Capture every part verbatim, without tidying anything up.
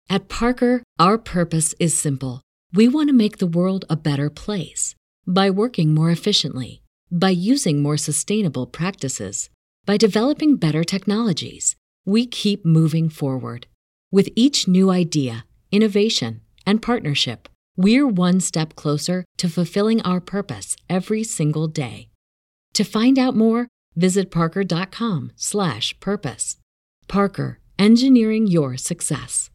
At Parker, our purpose is simple. We want to make the world a better place by working more efficiently, by using more sustainable practices, by developing better technologies. We keep moving forward. With each new idea, innovation, and partnership, we're one step closer to fulfilling our purpose every single day. To find out more, visit parker.com slash purpose. Parker, engineering your success.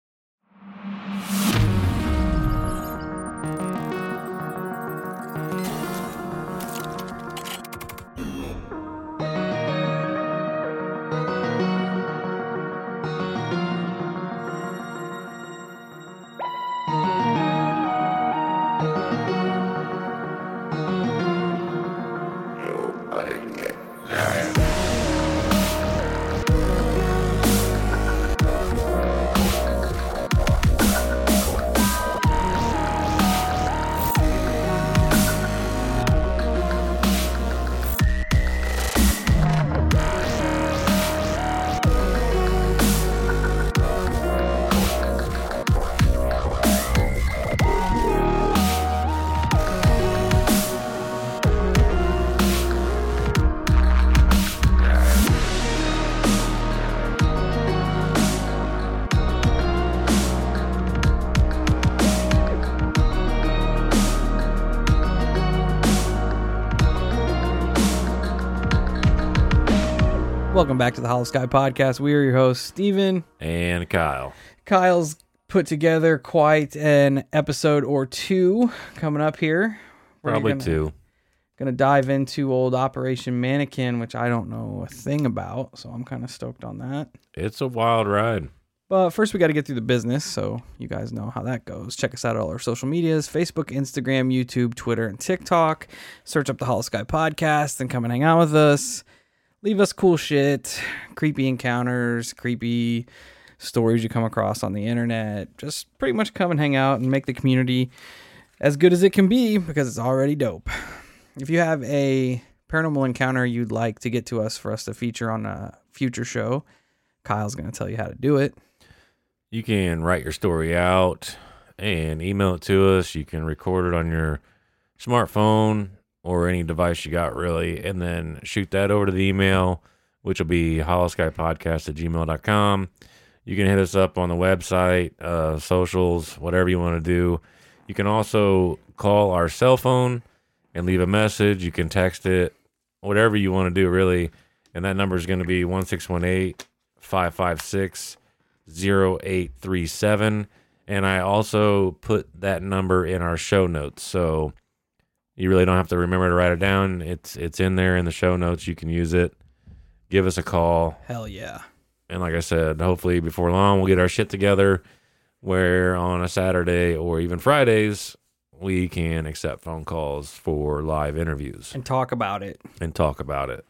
Welcome back to the Hollow Sky Podcast. We are your hosts, Steven and Kyle. Kyle's put together quite an episode or two coming up here. We're Probably gonna, two. Going to dive into old Operation Mannequin, which I don't know a thing about, so I'm kind of stoked on that. It's a wild ride. But first, we got to get through the business, so you guys know how that goes. Check us out on all our social medias, Facebook, Instagram, YouTube, Twitter, and TikTok. Search up the Hollow Sky Podcast and come and hang out with us. Leave us cool shit, creepy encounters, creepy stories you come across on the internet. Just pretty much come and hang out and make the community as good as it can be because it's already dope. If you have a paranormal encounter you'd like to get to us for us to feature on a future show, Kyle's going to tell you how to do it. You can write your story out and email it to us. You can record it on your smartphone or any device you got, really, and then shoot that over to the email, which will be hollowskypodcast at gmail dot com. You can hit us up on the website, uh, socials, whatever you want to do. You can also call our cell phone and leave a message. You can text it, whatever you want to do, really, and that number is going to be one six one eight, five five six, zero eight three seven, and I also put that number in our show notes, so you really don't have to remember to write it down. It's it's in there in the show notes. You can use it. Give us a call. Hell yeah. And like I said, hopefully before long we'll get our shit together where on a Saturday or even Fridays we can accept phone calls for live interviews. And talk about it. And talk about it.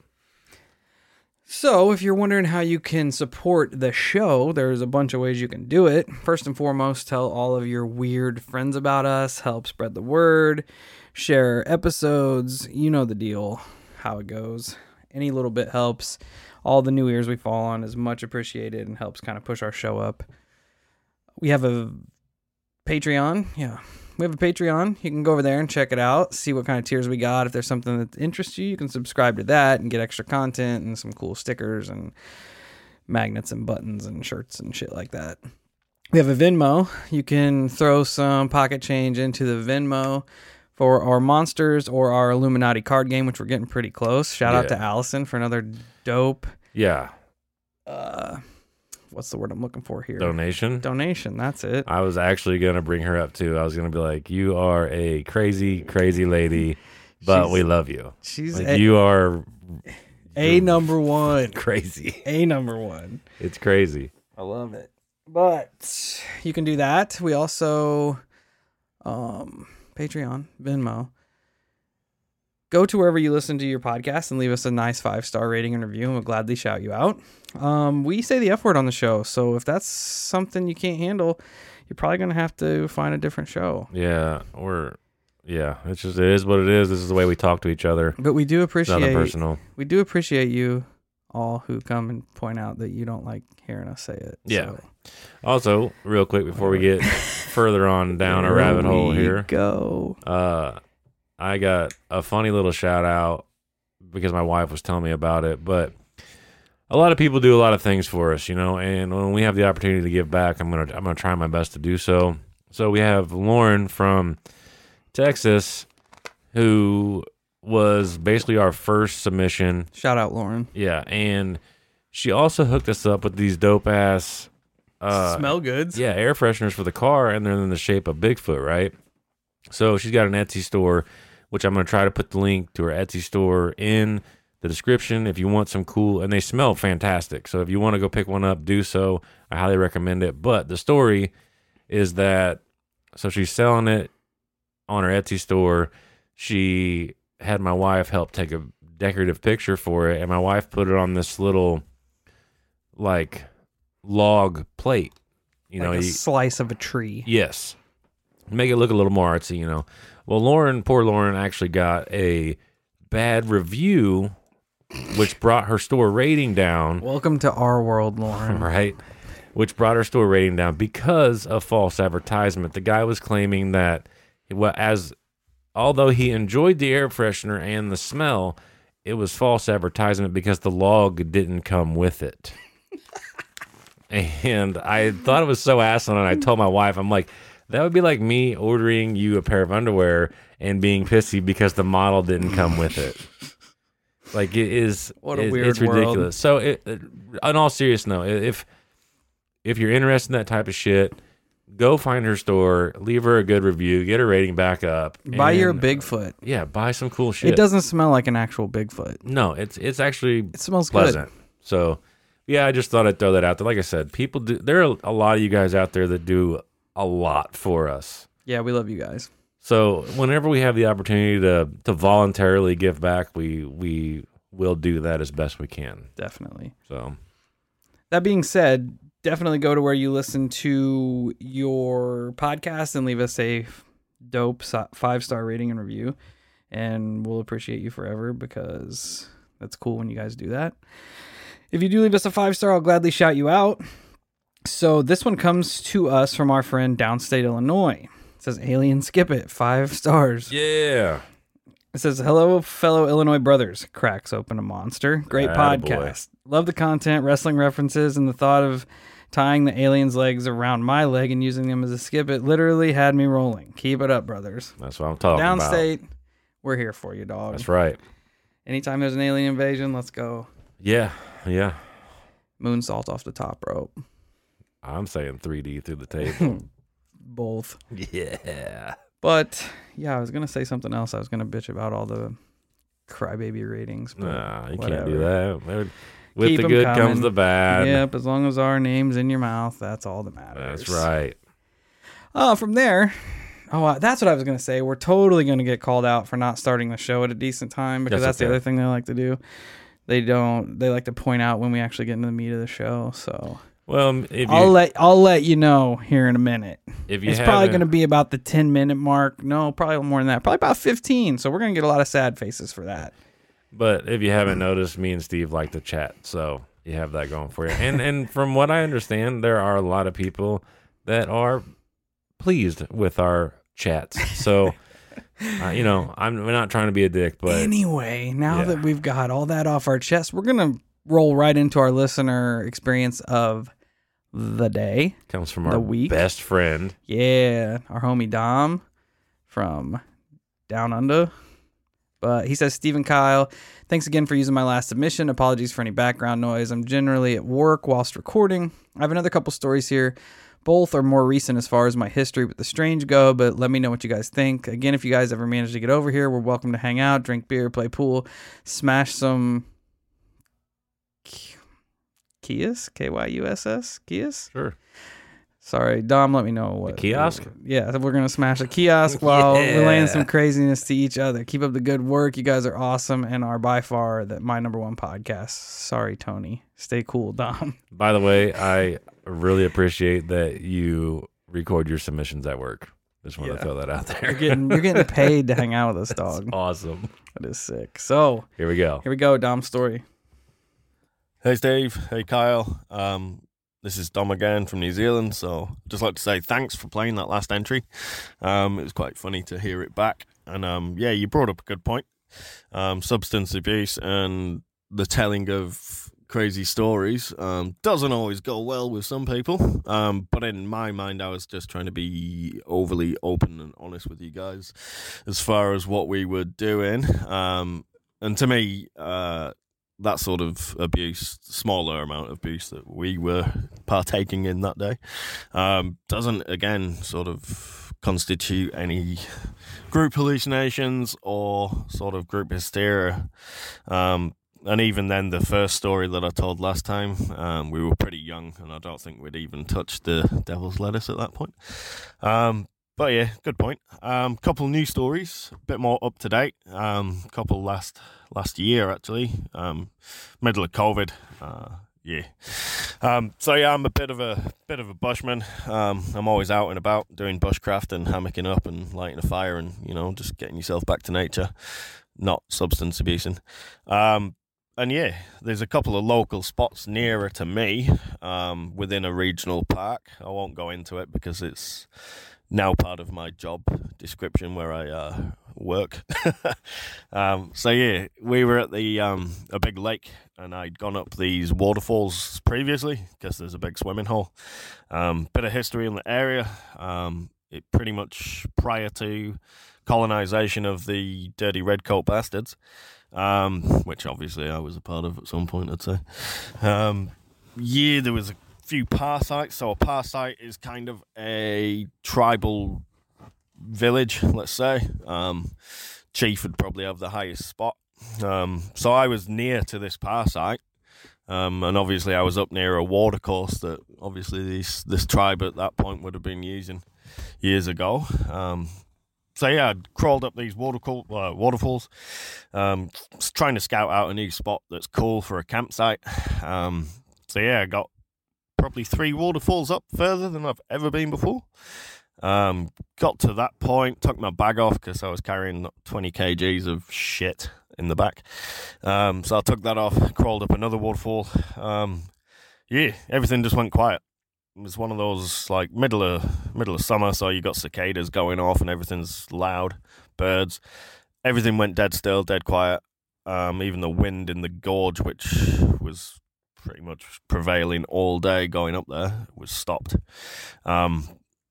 So if you're wondering how you can support the show, there's a bunch of ways you can do it. First and foremost, tell all of your weird friends about us. Help spread the word. Share episodes, you know the deal, how it goes. Any little bit helps. All the new ears we fall on is much appreciated and helps kind of push our show up. We have a Patreon. Yeah, we have a Patreon. You can go over there and check it out, see what kind of tiers we got. If there's something that interests you, you can subscribe to that and get extra content and some cool stickers and magnets and buttons and shirts and shit like that. We have a Venmo. You can throw some pocket change into the Venmo for our monsters or our Illuminati card game, which we're getting pretty close. Shout yeah. out to Allison for another dope. Yeah. Uh, what's the word I'm looking for here? Donation. Donation. That's it. I was actually going to bring her up too. I was going to be like, you are a crazy, crazy lady, but she's, we love you. She's like, a, you are a number one. Crazy. A number one. It's crazy. I love it. But you can do that. We also, um, Patreon, Venmo. Go to wherever you listen to your podcast and leave us a nice five-star rating and review, and we'll gladly shout you out. Um, we say the F word on the show, so if that's something you can't handle, you're probably going to have to find a different show. Yeah, or yeah, it's just it is what it is. This is the way we talk to each other. But we do appreciate Nothing personal. We do appreciate you all who come and point out that you don't like hearing us say it. Yeah. So. Also, real quick before we get further on down a Here rabbit hole we here, go. uh, I got a funny little shout out because my wife was telling me about it. But a lot of people do a lot of things for us, you know, and when we have the opportunity to give back, I'm gonna I'm gonna try my best to do so. So we have Lauren from Texas, who was basically our first submission. Shout out, Lauren. Yeah, and she also hooked us up with these dope ass uh, smell goods. Yeah, air fresheners for the car, and they're in the shape of Bigfoot, right? So she's got an Etsy store, which I'm going to try to put the link to her Etsy store in the description if you want some cool, and they smell fantastic. So if you want to go pick one up, do so. I highly recommend it. But the story is that, so she's selling it on her Etsy store. She had my wife help take a decorative picture for it, and my wife put it on this little, like, log plate. You like know, a you, slice of a tree. Yes. Make it look a little more artsy, you know. Well, Lauren, poor Lauren, actually got a bad review, which brought her store rating down. Welcome to our world, Lauren. Right? Which brought her store rating down because of false advertisement. The guy was claiming that, well, as although he enjoyed the air freshener and the smell, it was false advertisement because the log didn't come with it. And I thought it was so asinine. I told my wife, I'm like, that would be like me ordering you a pair of underwear and being pissy because the model didn't come with it. Like, it is, what a it, weird it's ridiculous. world. So, it, it, on all serious note, if if you're interested in that type of shit, go find her store, leave her a good review, get her rating back up. Buy and, your Bigfoot. Uh, yeah, buy some cool shit. It doesn't smell like an actual Bigfoot. No, it's it's actually It smells pleasant. good. So, yeah, I just thought I'd throw that out there. Like I said, people do. There are a lot of you guys out there that do a lot for us. Yeah, we love you guys. So whenever we have the opportunity to to voluntarily give back, we we will do that as best we can. Definitely. So that being said, definitely go to where you listen to your podcast and leave us a dope five-star rating and review. And we'll appreciate you forever because that's cool when you guys do that. If you do leave us a five-star, I'll gladly shout you out. So this one comes to us from our friend Downstate, Illinois. It says, Alien Skip It, five stars. yeah, It says, hello, fellow Illinois brothers. Cracks open a monster. Great Attaboy. podcast. Love the content, wrestling references, and the thought of tying the alien's legs around my leg and using them as a skip it literally had me rolling. Keep it up, brothers. that's what I'm talking Downstate, about. we're here for you, dog. That's right. Anytime there's an alien invasion, let's go. Yeah, yeah. Moonsault off the top rope. I'm saying three D through the table. Both. Yeah. But, yeah, I was going to say something else. I was going to bitch about all the crybaby ratings. But Nah, you whatever. can't do that. With Keep the 'em good coming. comes the bad. Yep, as long as our name's in your mouth, that's all that matters. That's right. Uh, from there, oh, uh, that's what I was going to say. We're totally going to get called out for not starting the show at a decent time because That's that's the okay. other thing they like to do. They don't, they like to point out when we actually get into the meat of the show. So Well, if you I'll let, I'll let you know here in a minute. if you It's probably haven't- going to be about the ten minute mark. No, probably more than that. Probably about fifteen. So we're going to get a lot of sad faces for that. But if you haven't noticed, me and Steve like to chat, so you have that going for you. And and from what I understand, there are a lot of people that are pleased with our chats. So, uh, you know, I'm we're not trying to be a dick, but Anyway, now yeah. that we've got all that off our chest, we're going to roll right into our listener experience of the day. it comes from the our week. best friend. Yeah, our homie Dom from Down Under. But he says, Stephen Kyle, thanks again for using my last submission. Apologies for any background noise. I'm generally at work whilst recording. I have another couple stories here. Both are more recent as far as my history with the strange go, but let me know what you guys think. Again, if you guys ever manage to get over here, we're welcome to hang out, drink beer, play pool, smash some Kyuss, K Y U S S, Kyuss. Sure. Sorry, Dom, let me know what. kiosk? Yeah, we're going to smash a kiosk while Yeah. relaying some craziness to each other. Keep up the good work. You guys are awesome and are by far the, my number one podcast. Sorry, Tony. Stay cool, Dom. By the way, I really appreciate that you record your submissions at work. Just want Yeah. to throw that out there. You're getting, you're getting paid to hang out with us, dog. Awesome. That is sick. So, Here we go. here we go, Dom's story. Hey Steve, hey Kyle. Um, this is Dom again from New Zealand. So I'd just like to say thanks for playing that last entry. Um, it was quite funny to hear it back. And um, yeah, you brought up a good point. Um, substance abuse and the telling of crazy stories um, doesn't always go well with some people. Um, but in my mind, I was just trying to be overly open and honest with you guys as far as what we were doing. Um, and to me, uh, that sort of abuse, smaller amount of abuse that we were partaking in that day, um, doesn't, again, sort of constitute any group hallucinations or sort of group hysteria. Um, and even then, the first story that I told last time, um, we were pretty young, and I don't think we'd even touched the devil's lettuce at that point. Um, But yeah, good point. Um, couple new stories, a bit more up to date. Um, couple last last year actually. Um, middle of COVID. Uh, yeah. Um, so yeah, I'm a bit of a bit of a bushman. Um, I'm always out and about doing bushcraft and hammocking up and lighting a fire and you know just getting yourself back to nature, not substance abusing. Um, and yeah, there's a couple of local spots nearer to me um, within a regional park. I won't go into it because it's now part of my job description where I uh, work. um, so yeah, we were at the um, a big lake, and I'd gone up these waterfalls previously because there's a big swimming hole. Um, bit of history in the area. Um, it pretty much prior to colonization of the dirty redcoat bastards, um, which obviously I was a part of at some point, I'd say. Um, yeah, there was a few parasites. So a parasite is kind of a tribal village, let's say. Um, chief would probably have the highest spot. Um, so I was near to this parasite, um, and obviously I was up near a water course that obviously this this tribe at that point would have been using years ago. Um, so yeah, I crawled up these water uh, waterfalls, um, trying to scout out a new spot that's cool for a campsite. Um, so yeah, I got probably three waterfalls up further than I've ever been before. Um, got to that point, took my bag off because I was carrying twenty kilograms of shit in the back. Um, so I took that off, crawled up another waterfall. Um, yeah, everything just went quiet. It was one of those like middle of middle of summer, so you got cicadas going off and everything's loud, birds. Everything went dead still, dead quiet. Um, even the wind in the gorge, which was pretty much prevailing all day going up there, was stopped. Um,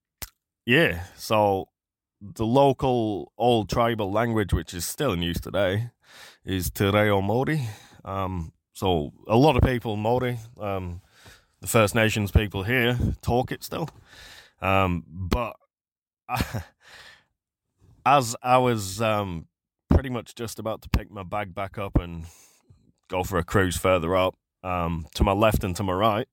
yeah, so the local old tribal language, which is still in use today, is Te Reo Māori. Um, so a lot of people, Māori, um, the First Nations people here, talk it still. Um, but I, as I was um, pretty much just about to pick my bag back up and go for a cruise further up, Um, to my left and to my right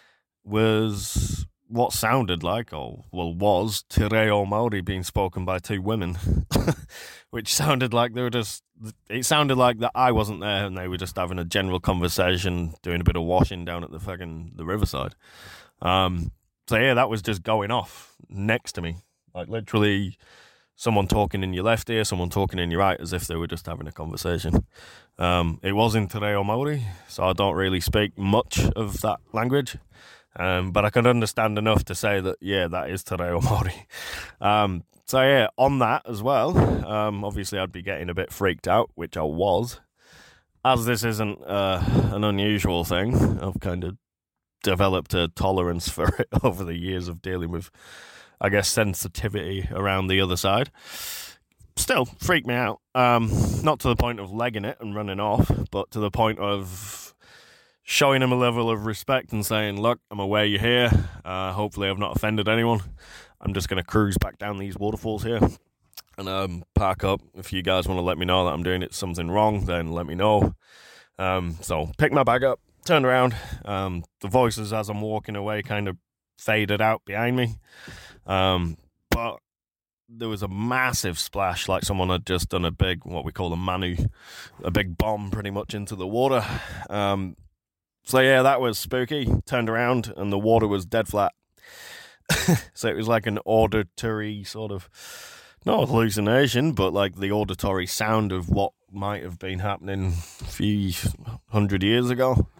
was what sounded like, or well was, Te Reo Māori being spoken by two women, which sounded like they were just, it sounded like that I wasn't there and they were just having a general conversation, doing a bit of washing down at the fucking, the riverside. Um, so yeah, that was just going off next to me, like literally someone talking in your left ear, someone talking in your right, as if they were just having a conversation. Um, it was in Te Reo Māori, so I don't really speak much of that language, um, but I could understand enough to say that, yeah, that is Te Reo Māori. Um, so yeah, on that as well, um, obviously I'd be getting a bit freaked out, which I was. As this isn't uh, an unusual thing, I've kind of developed a tolerance for it over the years of dealing with, I guess, sensitivity around the other side. Still, freaked me out. Um, not to the point of legging it and running off, but to the point of showing him a level of respect and saying, look, I'm aware you're here. Uh, hopefully I've not offended anyone. I'm just going to cruise back down these waterfalls here and um, park up. If you guys want to let me know that I'm doing it something wrong, then let me know. Um, so pick my bag up, turned around. Um, the voices as I'm walking away kind of faded out behind me. Um, but there was a massive splash, like someone had just done a big, what we call a manu, a big bomb pretty much into the water. Um, so yeah, that was spooky. Turned around and the water was dead flat. So it was like an auditory sort of, not hallucination, but like the auditory sound of what might have been happening a few hundred years ago.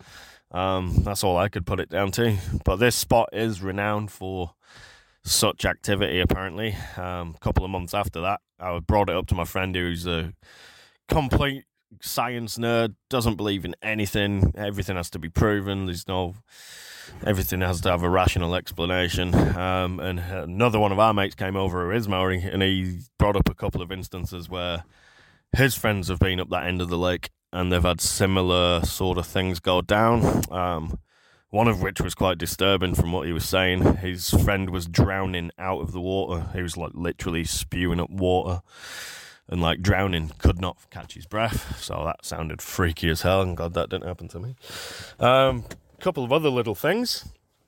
Um, that's all I could put it down to. But this spot is renowned for such activity, apparently. Um, a couple of months after that, I brought it up to my friend who's a complete science nerd, doesn't believe in anything. Everything has to be proven. There's no... Everything has to have a rational explanation. Um, and another one of our mates came over who is Maori, and he brought up a couple of instances where his friends have been up that end of the lake and they've had similar sort of things go down. Um, one of which was quite disturbing from what he was saying. His friend was drowning out of the water. He was like literally spewing up water and like drowning, could not catch his breath. So that sounded freaky as hell, and God, that didn't happen to me. Um, a couple of other little things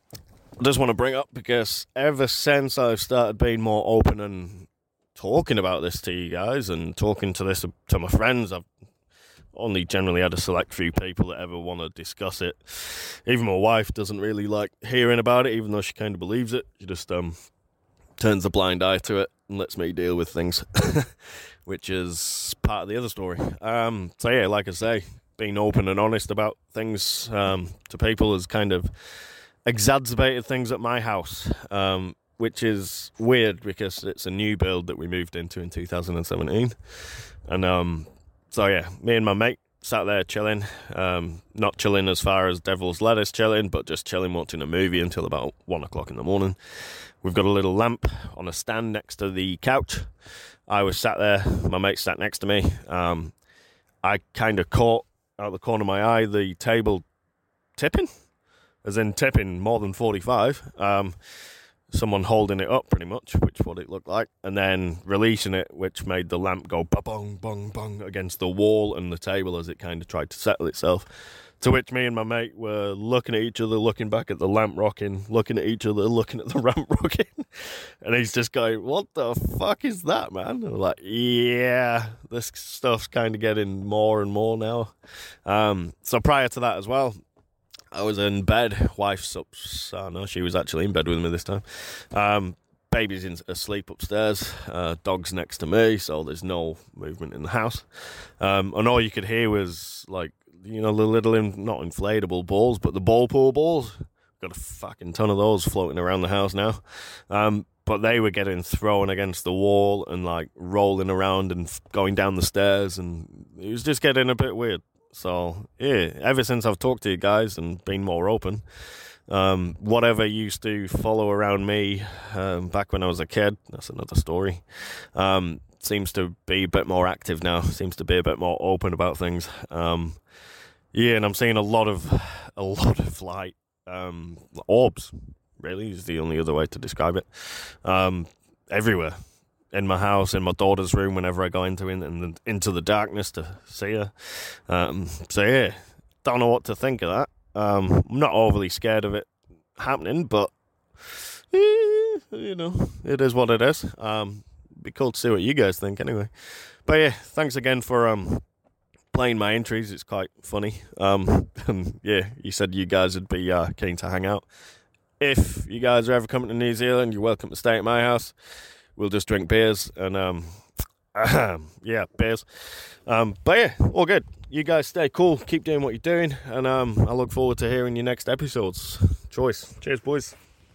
I just want to bring up, because ever since I've started being more open and talking about this to you guys and talking to this to my friends, I've only generally had a select few people that ever want to discuss it. Even my wife doesn't really like hearing about it, even though she kind of believes it. She just um, turns a blind eye to it and lets me deal with things, which is part of the other story. Um, so yeah, like I say, being open and honest about things um, to people has kind of exacerbated things at my house, um, which is weird because it's a new build that we moved into in two thousand seventeen. And um, so yeah, me and my mate sat there chilling, um, not chilling as far as Devil's Lettuce chilling, but just chilling watching a movie until about one o'clock in the morning. We've got a little lamp on a stand next to the couch. I was sat there, my mate sat next to me. Um, I kind of caught out of the corner of my eye the table tipping, as in tipping more than forty-five. Um, someone holding it up pretty much, which what it looked like, and then releasing it, which made the lamp go ba-bong, bong, bong against the wall and the table as it kind of tried to settle itself. To which me and my mate were looking at each other, looking back at the lamp rocking, looking at each other, looking at the lamp rocking. And he's just going, what the fuck is that, man? And we're like, yeah, this stuff's kind of getting more and more now. Um, so prior to that as well, I was in bed. Wife's up. Oh no, she was actually in bed with me this time. Um, baby's in, asleep upstairs. Uh, dog's next to me, so there's no movement in the house. Um, and all you could hear was like, you know, the little, in, not inflatable balls, but the ball pool balls. Got a fucking ton of those floating around the house now. Um, but they were getting thrown against the wall and like rolling around and f- going down the stairs, and it was just getting a bit weird. So, yeah, ever since I've talked to you guys and been more open, um, whatever used to follow around me um, back when I was a kid, that's another story, um, seems to be a bit more active now, seems to be a bit more open about things. Um, yeah, and I'm seeing a lot of, a lot of light, um, orbs, really, is the only other way to describe it, um, everywhere. In my house, in my daughter's room, whenever I go into in, in the, into the darkness to see her. Um, so yeah, don't know what to think of that. Um, I'm not overly scared of it happening, but eh, you know, it is what it is. Um, be cool to see what you guys think anyway. But yeah, thanks again for um playing my entries. It's quite funny. Um, and yeah, you said you guys would be uh, keen to hang out. If you guys are ever coming to New Zealand, you're welcome to stay at my house. We'll just drink beers and, um, yeah, beers. Um, but yeah, all good. You guys stay cool. Keep doing what you're doing. And um, I look forward to hearing your next episodes. Choice. Cheers, boys.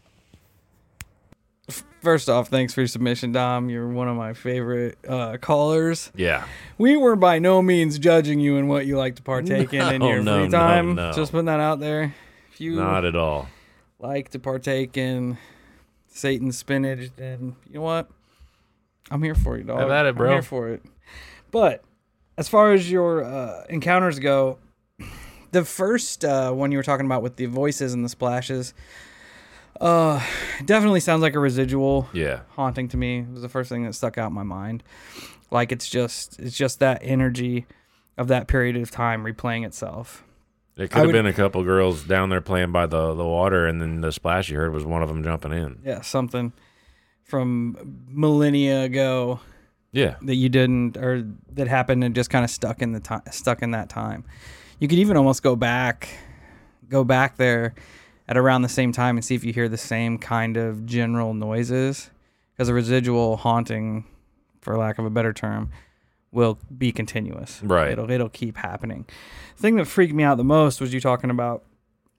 First off, thanks for your submission, Dom. You're one of my favorite uh, callers. Yeah. We were by no means judging you in what you like to partake in in No, your no, free time. no, no. Just putting that out there. If you Not at all. like to partake in Satan's spinach, then you know what? I'm here for you, dog. Have at it, bro. I'm here for it. But as far as your uh, encounters go, the first uh, one you were talking about with the voices and the splashes, uh, definitely sounds like a residual Yeah. haunting to me. It was the first thing that stuck out in my mind. Like it's just it's just that energy of that period of time replaying itself. It could have would- been a couple girls down there playing by the, the water, and then the splash you heard was one of them jumping in. Yeah, something from millennia ago Yeah. that you didn't, or that happened and just kind of stuck in the time, stuck in that time. You could even almost go back, go back there at around the same time and see if you hear the same kind of general noises, because a residual haunting, for lack of a better term, will be continuous. Right. It'll it'll keep happening. The thing that freaked me out the most was you talking about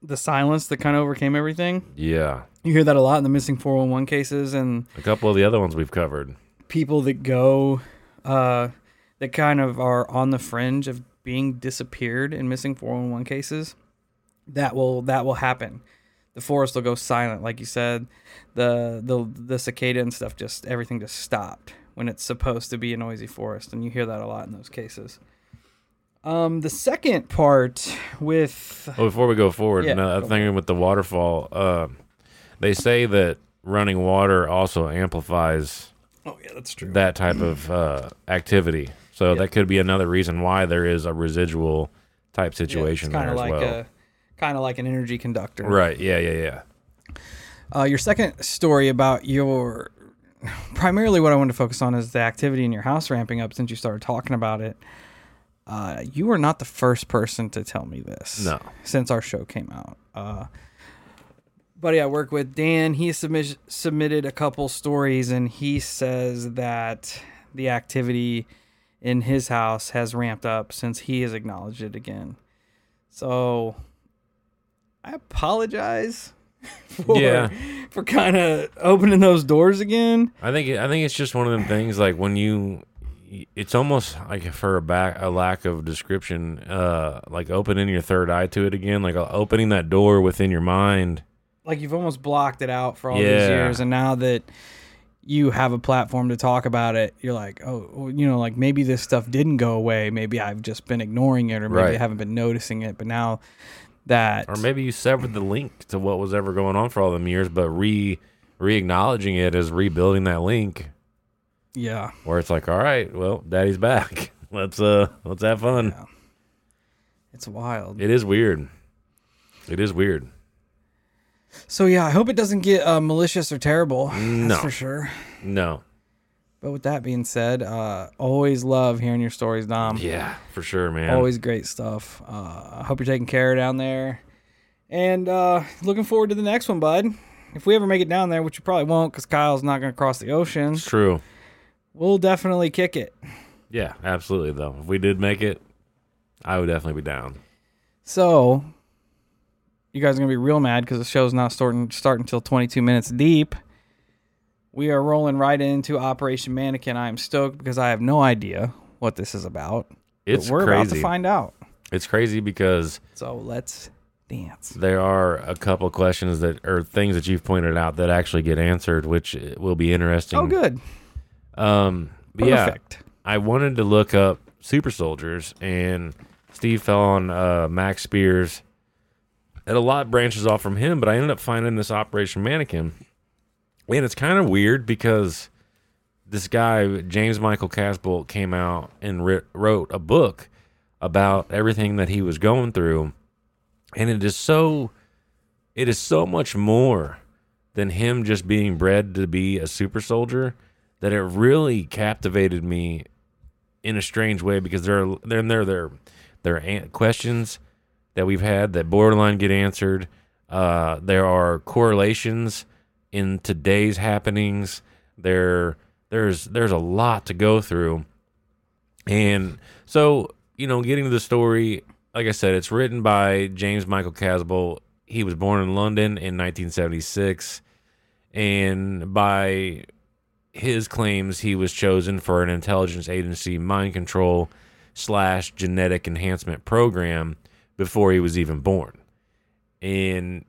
the silence that kind of overcame everything. Yeah. You hear that a lot in the missing four one one cases and A couple of the other ones we've covered. people that go, uh, that kind of are on the fringe of being disappeared in missing four one one cases. That will that will happen. The forest will go silent, like you said. The the the cicada and stuff, just everything just stopped when it's supposed to be a noisy forest, and you hear that a lot in those cases. Um, the second part with Well, before we go forward, Yeah, another go thing with the waterfall, uh, they say that running water also amplifies oh yeah, that's true. that type of uh, activity. So Yeah. that could be another reason why there is a residual type Yeah, situation it's there kind of as like well. a kind of like an energy conductor. Right. Yeah. Yeah. Yeah. Uh, your second story about your primarily what I wanted to focus on is the activity in your house ramping up since you started talking about it. Uh, you are not the first person to tell me this. No. Since our show came out. Uh, buddy I work with, Dan, he submi- submitted a couple stories and he says that the activity in his house has ramped up since he has acknowledged it again. So I apologize for Yeah. for kind of opening those doors again. I think I think it's just one of them things like when you, it's almost like for a back a lack of description, uh, like opening your third eye to it again, like opening that door within your mind. Like you've almost blocked it out for all these Yeah. years, and now that you have a platform to talk about it, you're like, oh, well, you know, like maybe this stuff didn't go away. Maybe I've just been ignoring it, or maybe Right. I haven't been noticing it. But now that, Or maybe you severed the link to what was ever going on for all them years, but re re acknowledging it as rebuilding that link, yeah, where it's like, all right, well, Daddy's back. Let's uh, let's have fun. yeah, it's wild. It is weird. It is weird. So yeah, I hope it doesn't get uh, malicious or terrible. No. That's for sure. No. But with that being said, uh, always love hearing your stories, Dom. Yeah, for sure, man. Always great stuff. Uh, I hope you're taking care down there. And uh, looking forward to the next one, bud. If we ever make it down there, which you probably won't because Kyle's not going to cross the ocean, It's true. we'll definitely kick it. Yeah, absolutely, though. If we did make it, I would definitely be down. So, you guys are going to be real mad because the show's not starting start until twenty-two minutes deep. We are rolling right into Operation Mannequin. I am stoked because I have no idea what this is about. It's but we're crazy. about to find out. It's crazy because So, let's dance. there are a couple questions that or things that you've pointed out that actually get answered, which will be interesting. Oh, good. Um, but yeah, Perfect. I wanted to look up super soldiers, and Steve fell on uh, Max Spears. And a lot branches off from him, but I ended up finding this Operation Mannequin. And it's kind of weird because this guy, James Michael Casbolt, came out and writ- wrote a book about everything that he was going through. And it is so, it is so much more than him just being bred to be a super soldier that it really captivated me in a strange way because there are there there there there are questions that we've had that borderline get answered. Uh, there are correlations in today's happenings. There there's there's a lot to go through, and so you know, getting to the story, like I said, it's written by James Michael Casbolt. He was born in London in nineteen seventy-six, and by his claims, he was chosen for an intelligence agency mind control slash genetic enhancement program before he was even born. And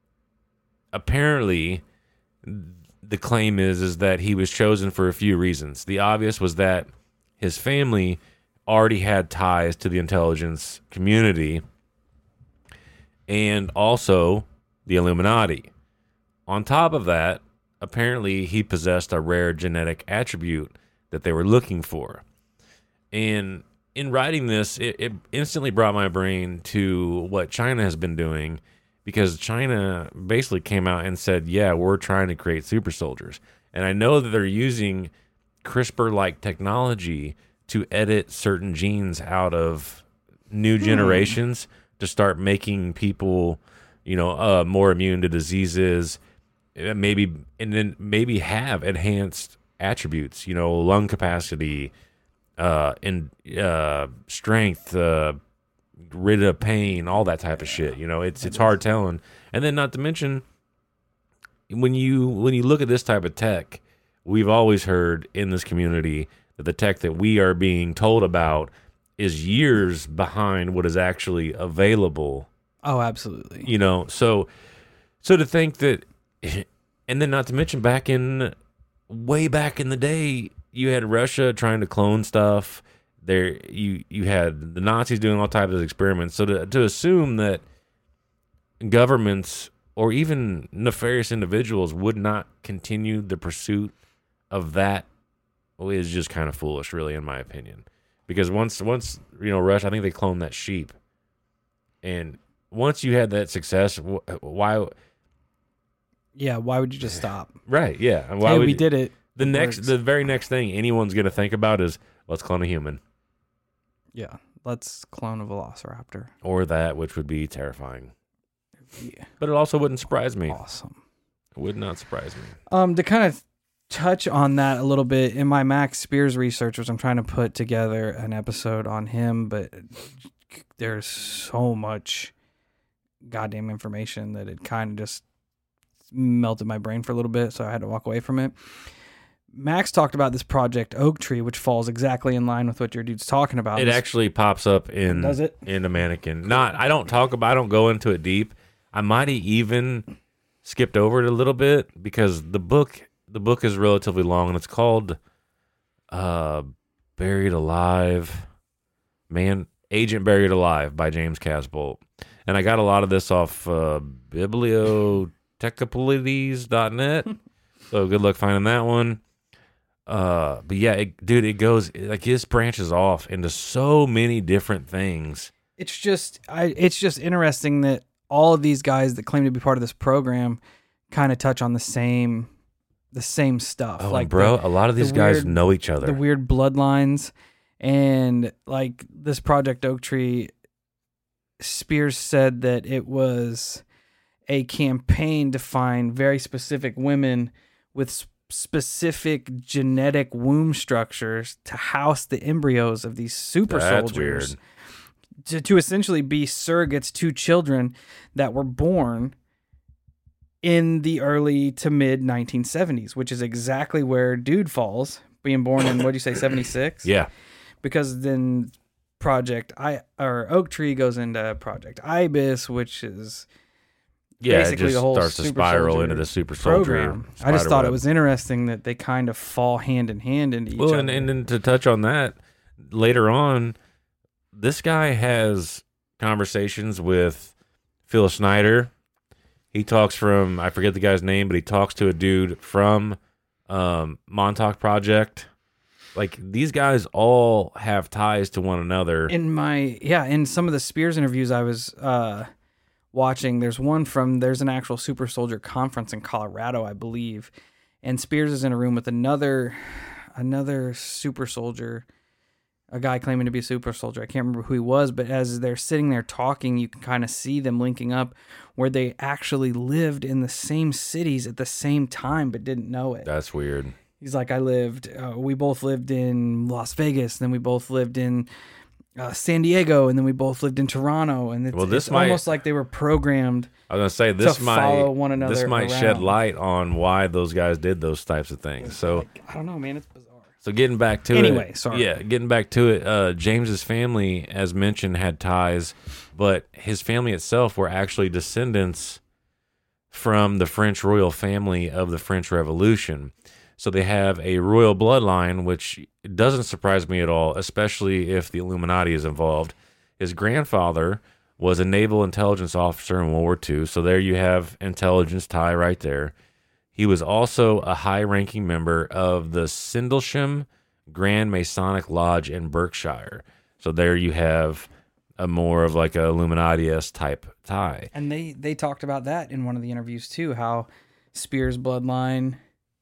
apparently, the claim is, is that he was chosen for a few reasons. The obvious was that his family already had ties to the intelligence community and also the Illuminati. On top of that, apparently he possessed a rare genetic attribute that they were looking for. And in writing this, it, it instantly brought my brain to what China has been doing, because China basically came out and said, yeah, we're trying to create super soldiers. And I know that they're using CRISPR-like technology to edit certain genes out of new Hmm. generations to start making people, you know, uh, more immune to diseases, uh, maybe, and then maybe have enhanced attributes, you know, lung capacity, uh, and uh, strength, uh, rid of pain, all that type of shit. You know, it's it's hard telling. And then not to mention, when you when you look at this type of tech, we've always heard in this community that the tech that we are being told about is years behind what is actually available. Oh, absolutely. You know, so so to think that, and then not to mention back in way back in the day, you had Russia trying to clone stuff. There, you you had the Nazis doing all types of experiments. So to to assume that governments or even nefarious individuals would not continue the pursuit of that is just kind of foolish, really, in my opinion. Because once once you know Russia, I think they cloned that sheep, and once you had that success, why? Yeah, why would you just stop? Right? Yeah. Why hey, would we you, did it. The it next, works. the very next thing anyone's gonna think about is let's clone a human. Yeah, let's clone a velociraptor. Or that, which would be terrifying. Yeah. But it also wouldn't surprise me. Awesome. It would not surprise me. Um, to kind of touch on that a little bit, in my Max Spears research, which I'm trying to put together an episode on him, but there's so much goddamn information that it kind of just melted my brain for a little bit, so I had to walk away from it. Max talked about this Project Oak Tree, which falls exactly in line with what your dude's talking about. It This- actually pops up in Does it? in a mannequin. Not I don't talk about I don't go into it deep. I might have even skipped over it a little bit because the book the book is relatively long and it's called uh Buried Alive. Man Agent Buried Alive by James Casbolt. And I got a lot of this off uh bibliotecapolides dot net. So good luck finding that one. Uh, but yeah, it, dude, it goes like this branches off into so many different things. It's just, I. It's just interesting that all of these guys that claim to be part of this program kind of touch on the same, the same stuff. Oh, like bro, the, a lot of these the guys weird- know each other. the weird bloodlines, and like this Project Oak Tree. Spears said that it was a campaign to find very specific women with sp- specific genetic womb structures to house the embryos of these super That's soldiers weird. to, to essentially be surrogates to children that were born in the early to mid nineteen seventies, which is exactly where dude falls, being born in, what'd you say, seventy-six? Yeah, Because then Project I or Oak Tree goes into Project Ibis, which is yeah, basically it just the whole starts to super spiral soldier into the super soldier program. I just spider thought web. it was interesting that they kind of fall hand in hand into each Well, other. and, and then to touch on that, later on, this guy has conversations with Phil Snyder. He talks from, I forget the guy's name, but he talks to a dude from um, Montauk Project. Like, these guys all have ties to one another. in my yeah, in some of the Spears interviews I was uh, watching, there's one from there's an actual super soldier conference in Colorado, I believe, and Spears is in a room with another another super soldier, a guy claiming to be a super soldier. I can't remember who he was, but as they're sitting there talking, you can kind of see them linking up where they actually lived in the same cities at the same time but didn't know it. That's weird. He's like, I lived, uh, we both lived in Las Vegas, then we both lived in uh, San Diego, and then we both lived in Toronto. And it's, Well, this it's might- almost like they were programmed. I was gonna say this to might follow one another this might shed around. light on why those guys did those types of things. So Like, I don't know, man. It's bizarre. so getting back to it. Anyway, sorry. Yeah, getting back to it. Uh, James's family, as mentioned, had ties, but his family itself were actually descendants from the French royal family of the French Revolution. So they have a royal bloodline, which doesn't surprise me at all, especially if the Illuminati is involved. His grandfather was a naval intelligence officer in World War Two, so there you have intelligence tie right there. He was also a high-ranking member of the Sindlesham Grand Masonic Lodge in Berkshire. So there you have a more of like a Illuminati-esque type tie. And they, they talked about that in one of the interviews, too, how Spears' bloodline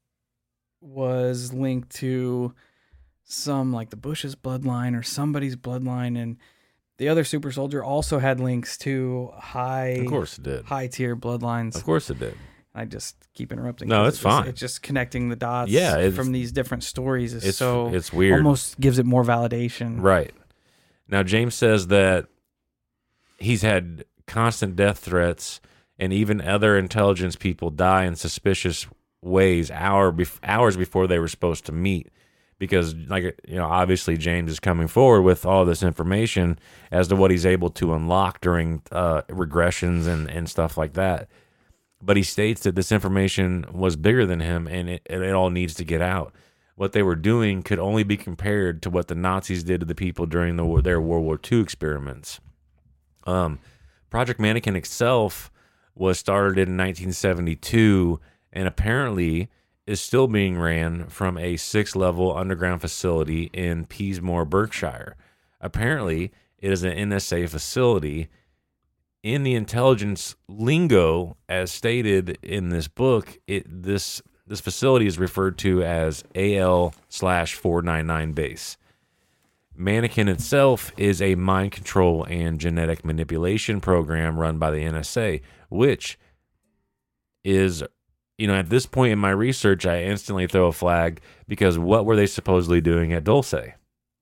was linked to some, like the Bush's bloodline or somebody's bloodline, and the other super soldier also had links to high, Of course it did. high tier bloodlines. Of course it did. I just keep interrupting. No, 'cause it's it just- fine. It's just connecting the dots. Yeah, it's- from these different stories is It's so it's weird. almost gives it more validation. Right. Now, James says that he's had constant death threats, and even other intelligence people die in suspicious ways hour bef- hours before they were supposed to meet. Because, like, you know, obviously James is coming forward with all this information as to what he's able to unlock during uh, regressions and, and stuff like that. But he states that this information was bigger than him, and it, it all needs to get out. What they were doing could only be compared to what the Nazis did to the people during the, their World War Two experiments. Um, Project Mannequin itself was started in nineteen seventy-two, and apparently is still being ran from a six-level underground facility in Peasmore, Berkshire. Apparently, it is an N S A facility. In the intelligence lingo, as stated in this book, it this this facility is referred to as A L slash four ninety-nine base. Mannequin itself is a mind control and genetic manipulation program run by the N S A, which is, you know, at this point in my research, I instantly throw a flag, because what were they supposedly doing at Dulce? A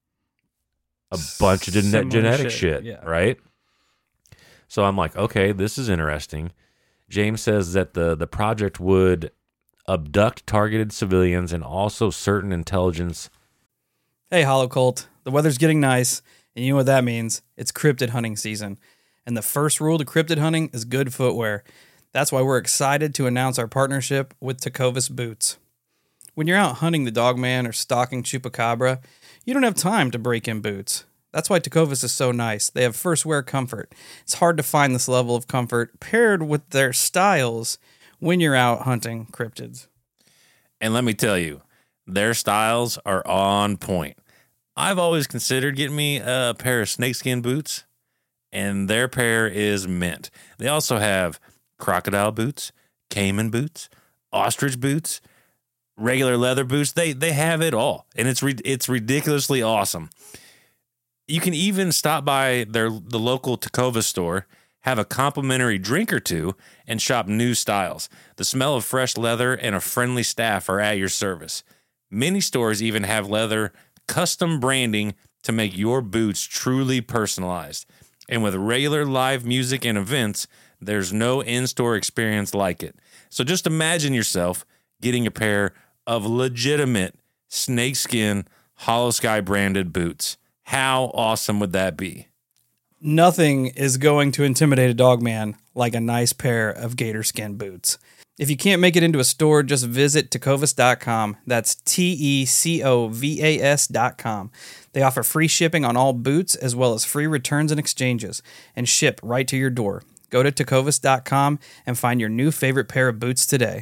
bunch of gene- genetic shit, shit yeah. right? So I'm like, okay, this is interesting. James says that the, the project would abduct targeted civilians and also certain intelligence. Hey, Holocult, the weather's getting nice, and you know what that means. It's cryptid hunting season. And the first rule to cryptid hunting is good footwear. That's why we're excited to announce our partnership with Tecovas Boots. When you're out hunting the Dogman or stalking Chupacabra, you don't have time to break in boots. That's why Tecovas is so nice. They have first wear comfort. It's hard to find this level of comfort paired with their styles when you're out hunting cryptids. And let me tell you, their styles are on point. I've always considered getting me a pair of snakeskin boots, and their pair is mint. They also have crocodile boots, caiman boots, ostrich boots, regular leather boots. They they have it all, and it's re- it's ridiculously awesome. You can even stop by their the local Tecovas store, have a complimentary drink or two, and shop new styles. The smell of fresh leather and a friendly staff are at your service. Many stores even have leather custom branding to make your boots truly personalized. And with regular live music and events, there's no in-store experience like it. So just imagine yourself getting a pair of legitimate snakeskin Hollow Sky branded boots. How awesome would that be? Nothing is going to intimidate a Dogman like a nice pair of gator skin boots. If you can't make it into a store, just visit tecovas dot com. That's T E C O V A S dot com. They offer free shipping on all boots, as well as free returns and exchanges, and ship right to your door. Go to tecovas dot com and find your new favorite pair of boots today.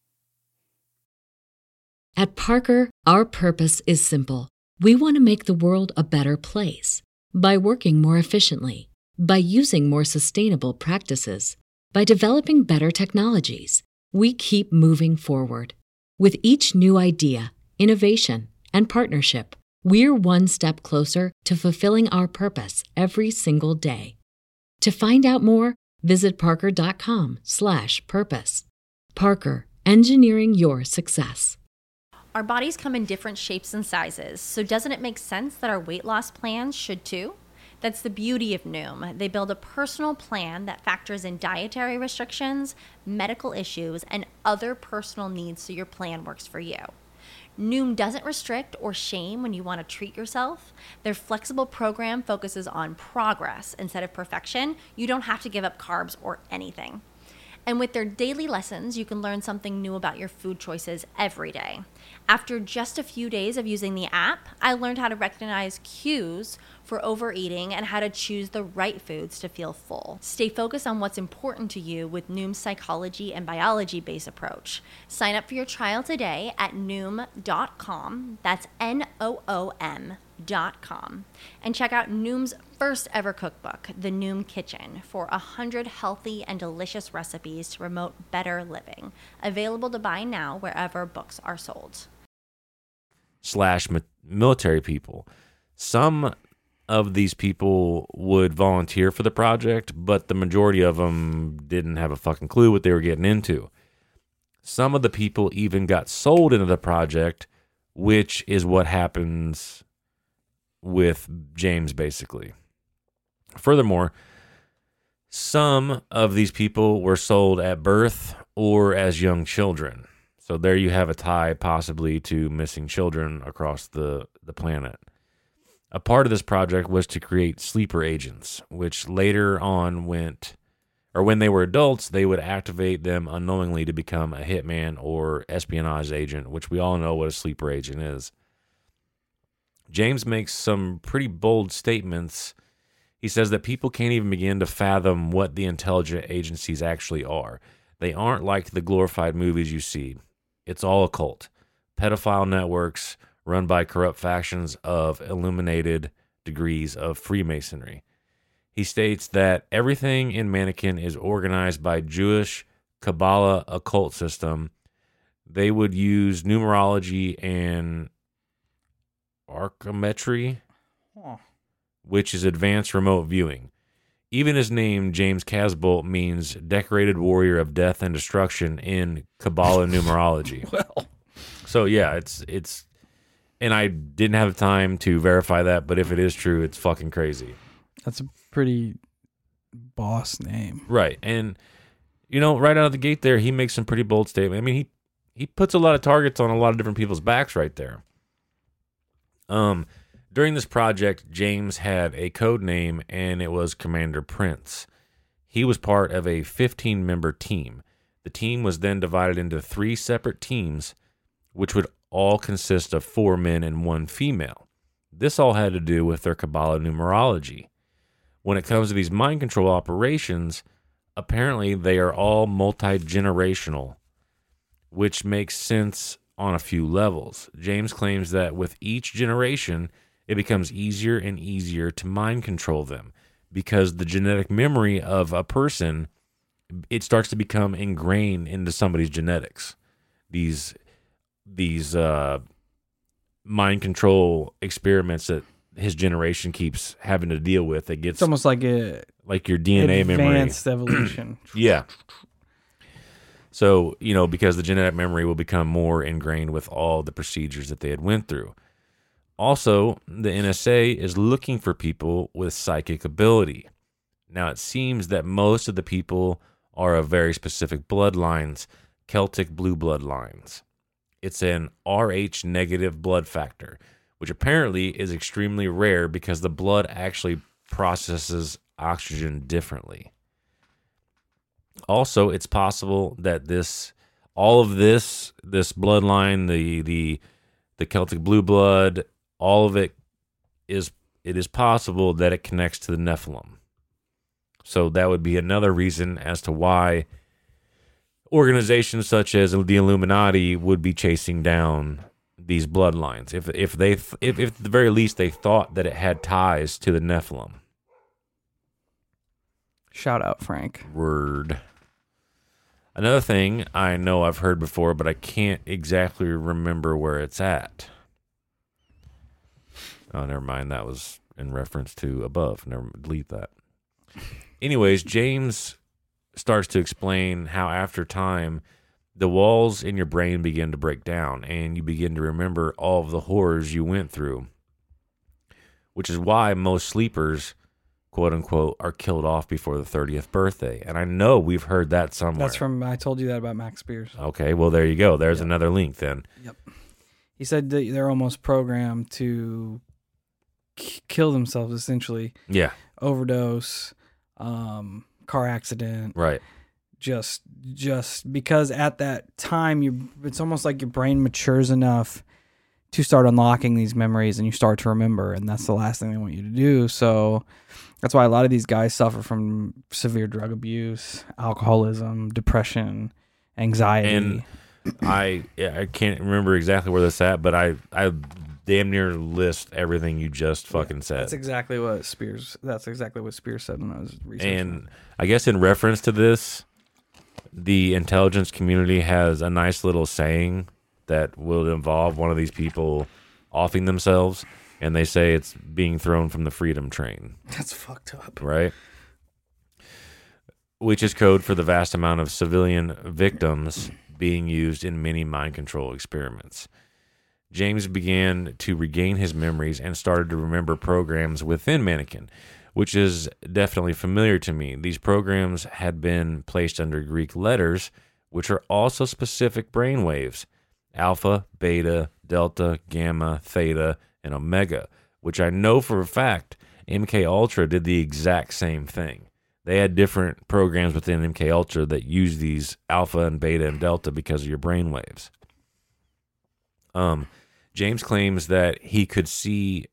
At Parker, our purpose is simple. We want to make the world a better place by working more efficiently, by using more sustainable practices, by developing better technologies. We keep moving forward. With each new idea, innovation, and partnership, we're one step closer to fulfilling our purpose every single day. To find out more, visit parker.com slash purpose. Parker, engineering your success. Our bodies come in different shapes and sizes, so doesn't it make sense that our weight loss plans should too? That's the beauty of Noom. They build a personal plan that factors in dietary restrictions, medical issues, and other personal needs so your plan works for you. Noom doesn't restrict or shame when you want to treat yourself. Their flexible program focuses on progress instead of perfection. You don't have to give up carbs or anything. And with their daily lessons, you can learn something new about your food choices every day. After just a few days of using the app, I learned how to recognize cues for overeating and how to choose the right foods to feel full. Stay focused on what's important to you with Noom's psychology and biology-based approach. Sign up for your trial today at noom dot com. That's N O O M dot com. And check out Noom's first ever cookbook, The Noom Kitchen, for one hundred healthy and delicious recipes to promote better living. Available to buy now wherever books are sold. Slash military people. Some of these people would volunteer for the project, but the majority of them didn't have a fucking clue what they were getting into. Some of the people even got sold into the project, which is what happens with James, basically. Furthermore, Some of these people were sold at birth or as young children. So there you have a tie possibly to missing children across the, the planet. A part of this project was to create sleeper agents, which later on went, or when they were adults, they would activate them unknowingly to become a hitman or espionage agent, which we all know what a sleeper agent is. James makes some pretty bold statements. He says that people can't even begin to fathom what the intelligence agencies actually are. They aren't like the glorified movies you see. It's all occult. Pedophile networks run by corrupt factions of illuminated degrees of Freemasonry. He states that everything in Mannequin is organized by Jewish Kabbalah occult system. They would use numerology and archimetry, Huh. which is advanced remote viewing. Even his name, James Casbolt, means decorated warrior of death and destruction in Kabbalah numerology. Well, So yeah, it's it's, and I didn't have time to verify that, but if it is true, it's fucking crazy. that's a pretty boss name. Right. And, you know, right out of the gate there, he makes some pretty bold statements. I mean, he, he puts a lot of targets on a lot of different people's backs right there. Um, during this project, James had a code name, and it was Commander Prince. He was part of a fifteen-member team. The team was then divided into three separate teams, which would all consist of four men and one female. This all had to do with their Kabbalah numerology. When it comes to these mind control operations, apparently they are all multi-generational, which makes sense on a few levels. James claims that with each generation, it becomes easier and easier to mind control them because the genetic memory of a person, it starts to become ingrained into somebody's genetics. These these uh, mind control experiments that his generation keeps having to deal with, it gets It's almost like a like your D N A memory. advanced evolution. Yeah. So, you know, because the genetic memory will become more ingrained with all the procedures that they had went through. Also, the N S A is looking for people with psychic ability. Now, it seems that most of the people are of very specific bloodlines, Celtic blue bloodlines. It's an R H negative blood factor, which apparently is extremely rare because the blood actually processes oxygen differently. Also, it's possible that this, all of this, this bloodline, the the the Celtic blue blood, all of it is it is possible that it connects to the Nephilim. So that would be another reason as to why organizations such as the Illuminati would be chasing down these bloodlines. If if they if, if at the very least they thought that it had ties to the Nephilim. Shout out, Frank. Word. Another thing I know I've heard before, but I can't exactly remember where it's at. Oh, never mind. That was in reference to above. Never delete that. Anyways, James starts to explain how after time, the walls in your brain begin to break down and you begin to remember all of the horrors you went through, which is why most sleepers, quote unquote, are killed off before the thirtieth birthday. And I know we've heard that somewhere. That's from, I told you that about Max Spears. Okay, well, there you go. There's Yep. another link then. Yep. He said that they're almost programmed to k- kill themselves, essentially. Yeah, Overdose, um, car accident, right. just just because at that time you it's almost like your brain matures enough to start unlocking these memories and you start to remember, and that's the last thing they want you to do. So that's why a lot of these guys suffer from severe drug abuse, alcoholism, depression, anxiety. And I yeah, I can't remember exactly where this at, but I I damn near list everything you just fucking said. That's exactly what Spears that's exactly what Spears said when I was researching. And I guess in reference to this, the intelligence community has a nice little saying that will involve one of these people offing themselves, and they say it's being thrown from the freedom train, That's fucked up. right? Which is code for the vast amount of civilian victims being used in many mind control experiments. James began to regain his memories and started to remember programs within Mannequin. which is definitely familiar to me. These programs had been placed under Greek letters, which are also specific brain waves: alpha, beta, delta, gamma, theta, and omega, which I know for a fact M K Ultra did the exact same thing. They had different programs within M K Ultra that use these alpha and beta and delta because of your brain waves. Um, James claims that he could see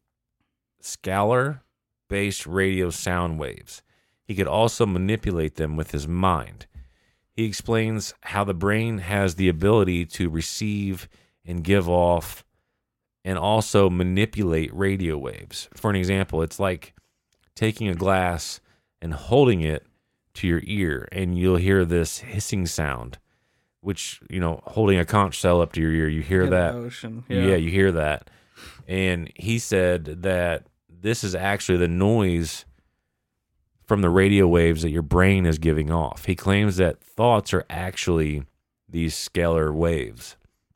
scalar-based radio sound waves. He could also manipulate them with his mind. He explains how the brain has the ability to receive and give off and also manipulate radio waves. For an example, it's like taking a glass and holding it to your ear, and you'll hear this hissing sound, which, you know, holding a conch shell up to your ear, you hear In the that. ocean. Yeah. Yeah. you hear that. And he said that this is actually the noise from the radio waves that your brain is giving off. He claims that thoughts are actually these scalar waves.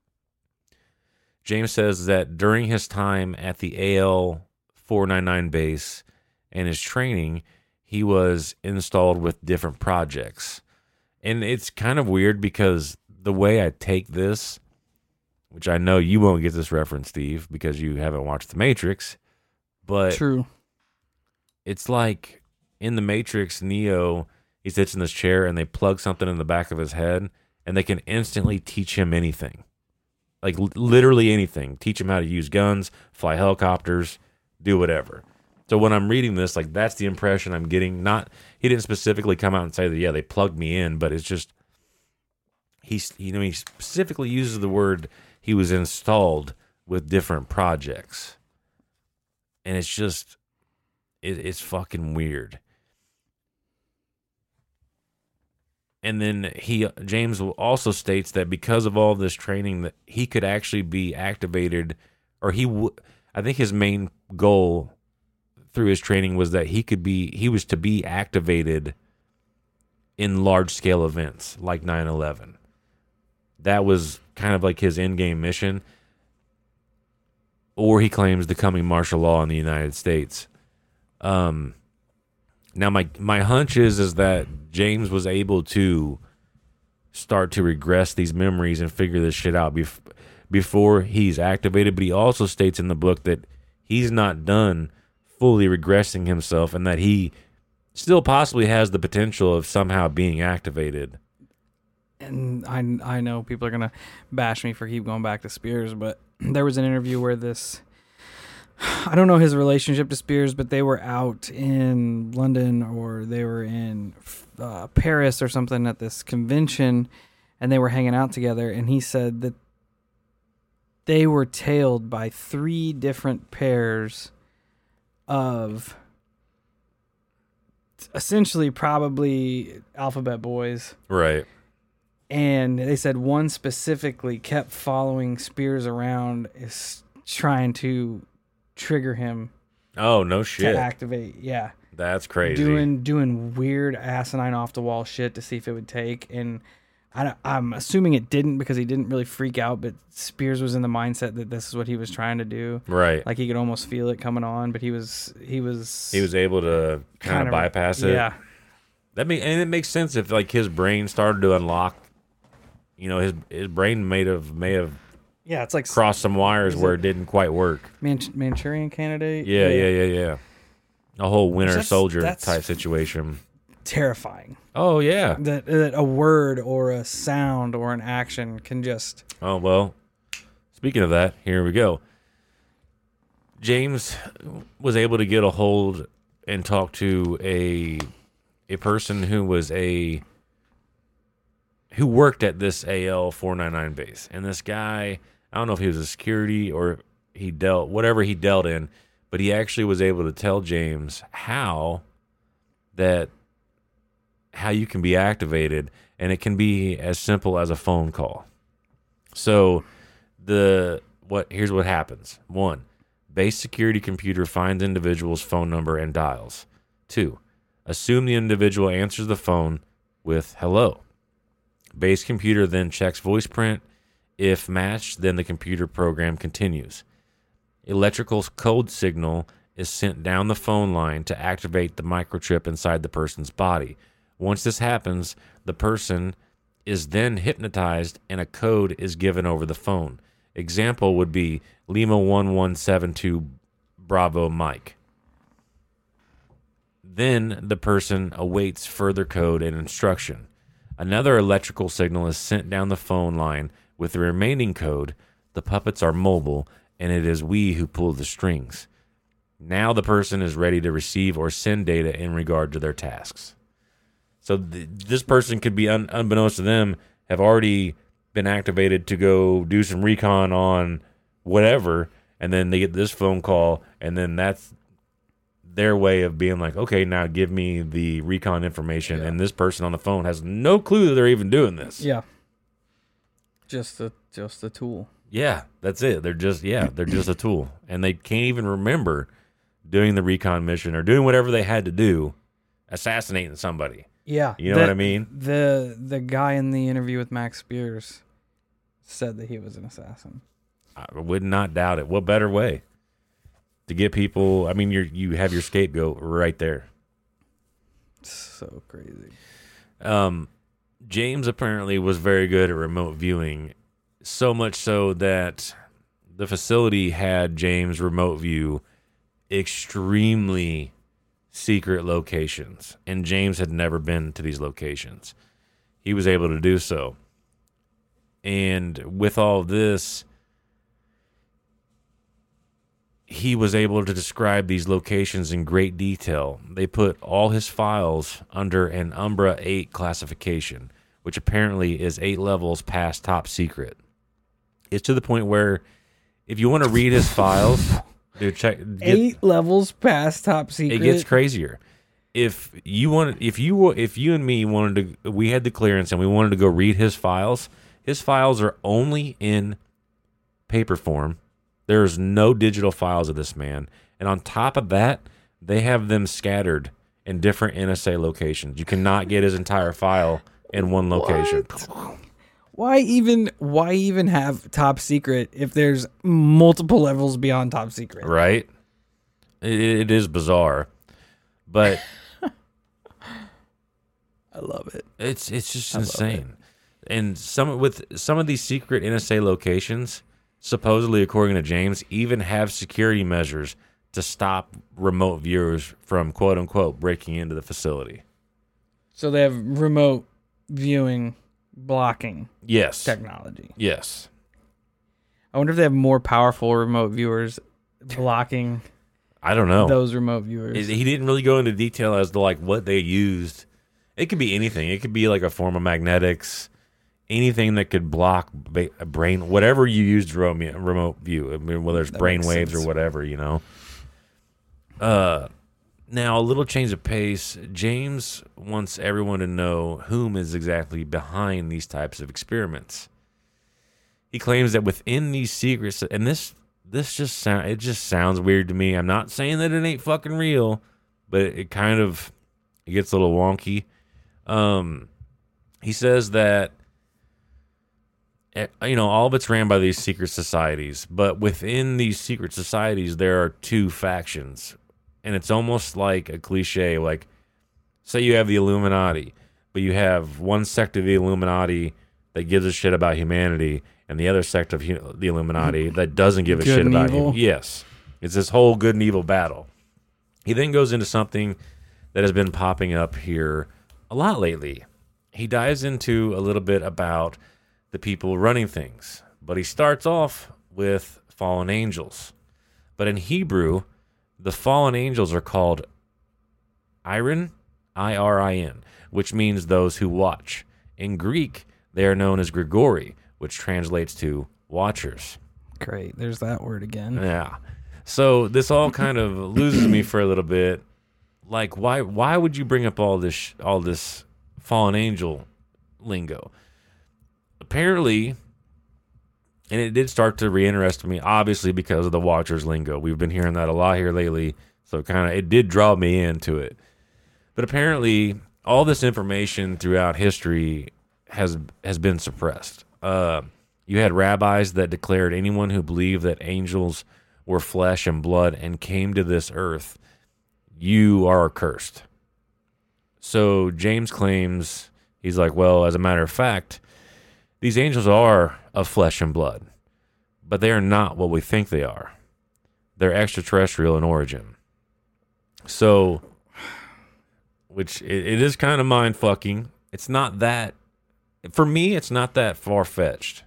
James says that during his time at the A L four ninety-nine base and his training, he was installed with different projects. And it's kind of weird because the way I take this, which I know you won't get this reference, Steve, because you haven't watched The Matrix, but True. it's like in The Matrix, Neo, he sits in this chair and they plug something in the back of his head and they can instantly teach him anything. Like l- literally anything. Teach him how to use guns, fly helicopters, do whatever. So when I'm reading this, like that's the impression I'm getting. Not he didn't specifically come out and say that, yeah, they plugged me in, but it's just he's you know he specifically uses the word he was installed with different projects, and it's just it, it's fucking weird. And then he James also states that because of all this training, that he could actually be activated, or he w- I think his main goal through his training was that he could be he was to be activated in large scale events like nine eleven. That was kind of like his end game mission. Or he claims the coming martial law in the United States. Um, now my my hunch is is that James was able to start to regress these memories and figure this shit out bef- before he's activated. But he also states in the book that he's not done fully regressing himself, and that he still possibly has the potential of somehow being activated. And I, I know people are going to bash me for keep going back to Spears, but there was an interview where this, I don't know his relationship to Spears, but they were out in London or they were in uh, Paris or something at this convention, and they were hanging out together, and he said that they were tailed by three different pairs of essentially probably alphabet boys. Right. And they said one specifically kept following Spears around, is trying to trigger him Oh, no shit. to activate. Yeah. That's crazy. Doing doing weird asinine off the wall shit to see if it would take. And I, I'm assuming it didn't because he didn't really freak out, but Spears was in the mindset that this is what he was trying to do. Right. Like he could almost feel it coming on, but he was he was He was able to kind kind of bypass it. Yeah. That mean, and it makes sense if like his brain started to unlock. You know, his his brain may have may have Yeah, it's like crossed some wires Is where it- it didn't quite work. Man- Manchurian Candidate. Yeah, yeah, yeah, yeah. A whole Winter That's- Soldier that's- type situation. Terrifying. Oh yeah. That, that a word or a sound or an action can just Oh well. Speaking of that, here we go. James was able to get a hold and talk to a a person who was a who worked at this A L four ninety-nine base. And this guy, I don't know if he was a security or he dealt whatever he dealt in, but he actually was able to tell James how that how you can be activated, and it can be as simple as a phone call. So the what here's what happens. One, base security computer finds individual's phone number and dials. Two, assume the individual answers the phone with hello. Base computer then checks voice print. If matched, then the computer program continues. Electrical code signal is sent down the phone line to activate the microchip inside the person's body. Once this happens, the person is then hypnotized and a code is given over the phone. Example would be Lima one one seven two Bravo Mike. Then the person awaits further code and instruction. Another electrical signal is sent down the phone line with the remaining code. The puppets are mobile, and it is we who pull the strings. Now the person is ready to receive or send data in regard to their tasks. So th- this person could be, un- unbeknownst to them, have already been activated to go do some recon on whatever, and then they get this phone call, and then that's their way of being like, okay, now give me the recon information, yeah. and this person on the phone has no clue that they're even doing this. Yeah. Just a just a tool. Yeah, that's it. They're just yeah, they're just a tool, and they can't even remember doing the recon mission or doing whatever they had to do, assassinating somebody. Yeah, you know the, what I mean. The the guy in the interview with Max Spears said that he was an assassin. I would not doubt it. What better way to get people? I mean, you you have your scapegoat right there. So crazy. Um, James apparently was very good at remote viewing, so much so that the facility had James remote view extremely secret locations, and James had never been to these locations. He was able to do so. And with all of this, he was able to describe these locations in great detail. They put all his files under an Umbra eight classification, which apparently is eight levels past top secret. It's to the point where if you want to read his files, dude, check get, eight levels past top secret. It gets crazier. If you want, if you if you and me wanted to, we had the clearance and we wanted to go read his files. His files are only in paper form. There's no digital files of this man, and on top of that, they have them scattered in different N S A locations. You cannot get his entire file in one location. What? Why even why even have top secret if there's multiple levels beyond top secret? Right? It, it is bizarre, but I love it. It's it's just I insane. And some with some of these secret N S A locations, supposedly according to James, even have security measures to stop remote viewers from quote unquote breaking into the facility. So they have remote viewing blocking yes technology. Yes. I wonder if they have more powerful remote viewers blocking I don't know. Those remote viewers. He didn't really go into detail as to like what they used. It could be anything. It could be like a form of magnetics, anything that could block ba- brain, whatever you used remote, remote view, I mean, whether it's That brain makes waves sense. or whatever, you know. Uh, now, a little change of pace. James wants everyone to know whom is exactly behind these types of experiments. He claims that within these secrets, and this this just sound it just sounds weird to me. I'm not saying that it ain't fucking real, but it, it kind of it gets a little wonky. Um, he says that you know all of it's ran by these secret societies, but within these secret societies there are two factions, and it's almost like a cliche. Like, say you have the Illuminati, but you have one sect of the Illuminati that gives a shit about humanity, and the other sect of hu- the Illuminati that doesn't give a Good shit and about evil? you. Yes, it's this whole good and evil battle. He then goes into something that has been popping up here a lot lately. He dives into a little bit about the people running things, but he starts off with fallen angels. But in Hebrew, the fallen angels are called Irin, I R I N, which means those who watch. In Greek, they are known as Grigori, which translates to watchers. Great. There's that word again. Yeah. So this all kind of loses me for a little bit. Like, why why would you bring up all this sh- all this fallen angel lingo? Apparently, and it did start to re-interest me, obviously because of the Watchers lingo. We've been hearing that a lot here lately, so kind of it did draw me into it. But apparently, all this information throughout history has has been suppressed. Uh, you had rabbis that declared anyone who believed that angels were flesh and blood and came to this earth, you are cursed. So James claims, he's like, well, as a matter of fact, these angels are of flesh and blood, but they are not what we think they are. They're extraterrestrial in origin. So, which it, it is kind of mind-fucking. It's not that, for me, it's not that far-fetched.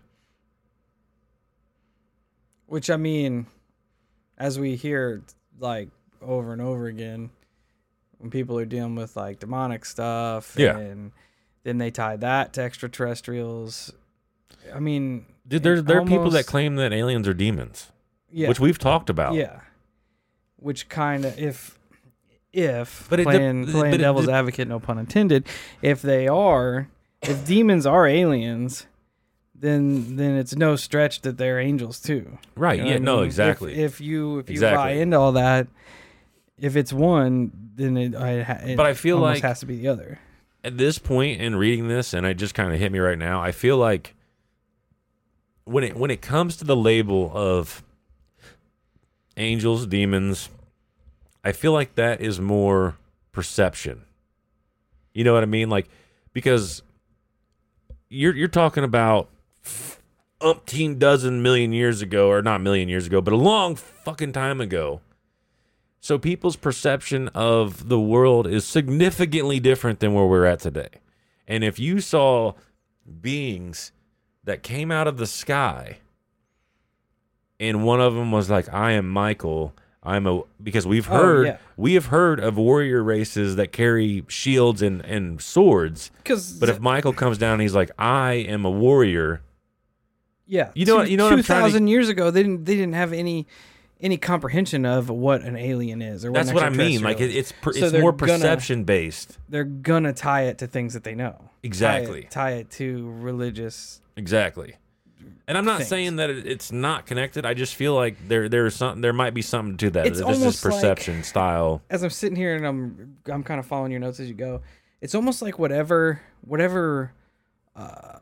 Which, I mean, as we hear, like, over and over again, when people are dealing with, like, demonic stuff, yeah. and then they tie that to extraterrestrials. I mean... Dude, there, there almost, are people that claim that aliens are demons, yeah, which we've talked about. Yeah. Which kind of, if... If but it playing, de- playing but it devil's de- advocate, no pun intended, if they are, if demons are aliens, then then it's no stretch that they're angels too. Right? You know Yeah. what I No. mean? Exactly. If, if you if you Exactly. buy into all that, if it's one, then it, it, But I feel almost like- has to be the other. At this point in reading this, and it just kind of hit me right now, I feel like when it when it comes to the label of angels, demons, I feel like that is more perception. You know what I mean? Like, because you're you're talking about umpteen dozen million years ago, or not million years ago, but a long fucking time ago. So people's perception of the world is significantly different than where we're at today. And if you saw beings that came out of the sky, and one of them was like, I am Michael, I'm a, because we've Oh, heard, yeah. we have heard of warrior races that carry shields and, and swords. Because But if Michael comes down and he's like, I am a warrior, yeah, You know what- you know what I'm two trying to- thousand years ago, they didn't they didn't have any any comprehension of what an alien is or what that's an what I mean. Like extraterrestrial it, it's per, So it's they're more gonna- perception based. they're gonna tie it to things that they know. Exactly. Tie it, tie it to religious. Exactly. And I'm not Things. saying that it- it's not connected. I just feel like there there's some there might be something to that. It's This is almost like- perception style. As I'm sitting here and I'm I'm kind of following your notes as you go. It's almost like whatever whatever uh,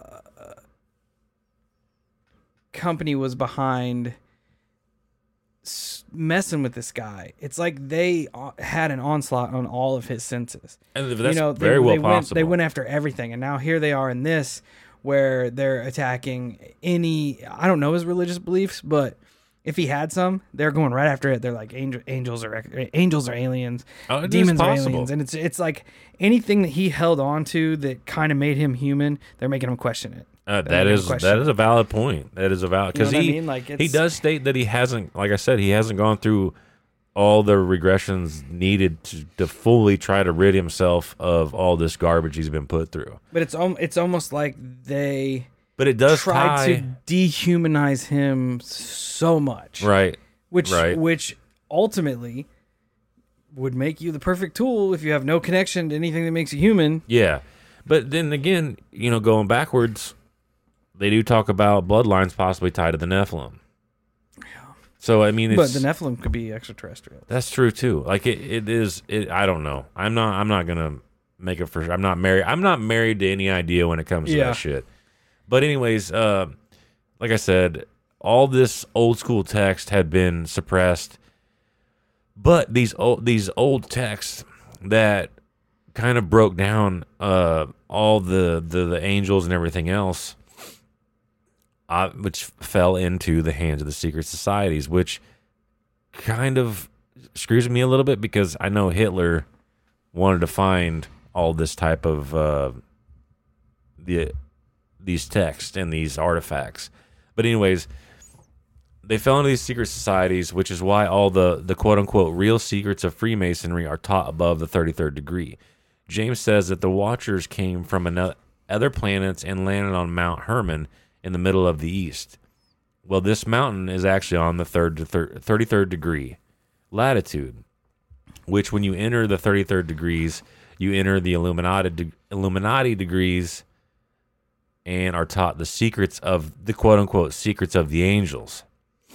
company was behind s- messing with this guy. It's like they uh, had an onslaught on all of his senses. And that's you know, very they, well they went, possible. They went after everything, and now here they are in this, where they're attacking any. I don't know his religious beliefs, but if he had some, they're going right after it. They're like angel, angels are angels are aliens, Oh, it is demons are possible. aliens, and it's it's like anything that he held on to that kind of made him human. They're making him question it. Uh, They're that making him is question that it. is a valid point. That is a valid You know because what I he mean? Like, he it's- does state that he hasn't, like I said, he hasn't gone through all the regressions needed to, to fully try to rid himself of all this garbage he's been put through. But it's al- it's almost like they But it does tried tie to dehumanize him so much, right. which Right. which ultimately would make you the perfect tool if you have no connection to anything that makes you human. Yeah. But then again, you know, going backwards, they do talk about bloodlines possibly tied to the Nephilim. So I mean, But it's, the Nephilim could be extraterrestrial. that's true too. Like it, it is. It, I don't know. I'm not. I'm not gonna make it for. I'm not married. I'm not married to any idea when it comes to Yeah. that shit. But anyways, uh, like I said, all this old school text had been suppressed. But these old these old texts that kind of broke down uh, all the, the the angels and everything else, uh, which fell into the hands of the secret societies, which kind of screws me a little bit because I know Hitler wanted to find all this type of uh, the these texts and these artifacts. But anyways, they fell into these secret societies, which is why all the, the quote-unquote real secrets of Freemasonry are taught above the thirty-third degree. James says that the Watchers came from another, other planets and landed on Mount Hermon in the middle of the east. Well, this mountain is actually on the third to thir- thirty-third degree latitude, which when you enter the thirty-third degrees, you enter the Illuminati, de- Illuminati degrees and are taught the secrets of the quote-unquote secrets of the angels.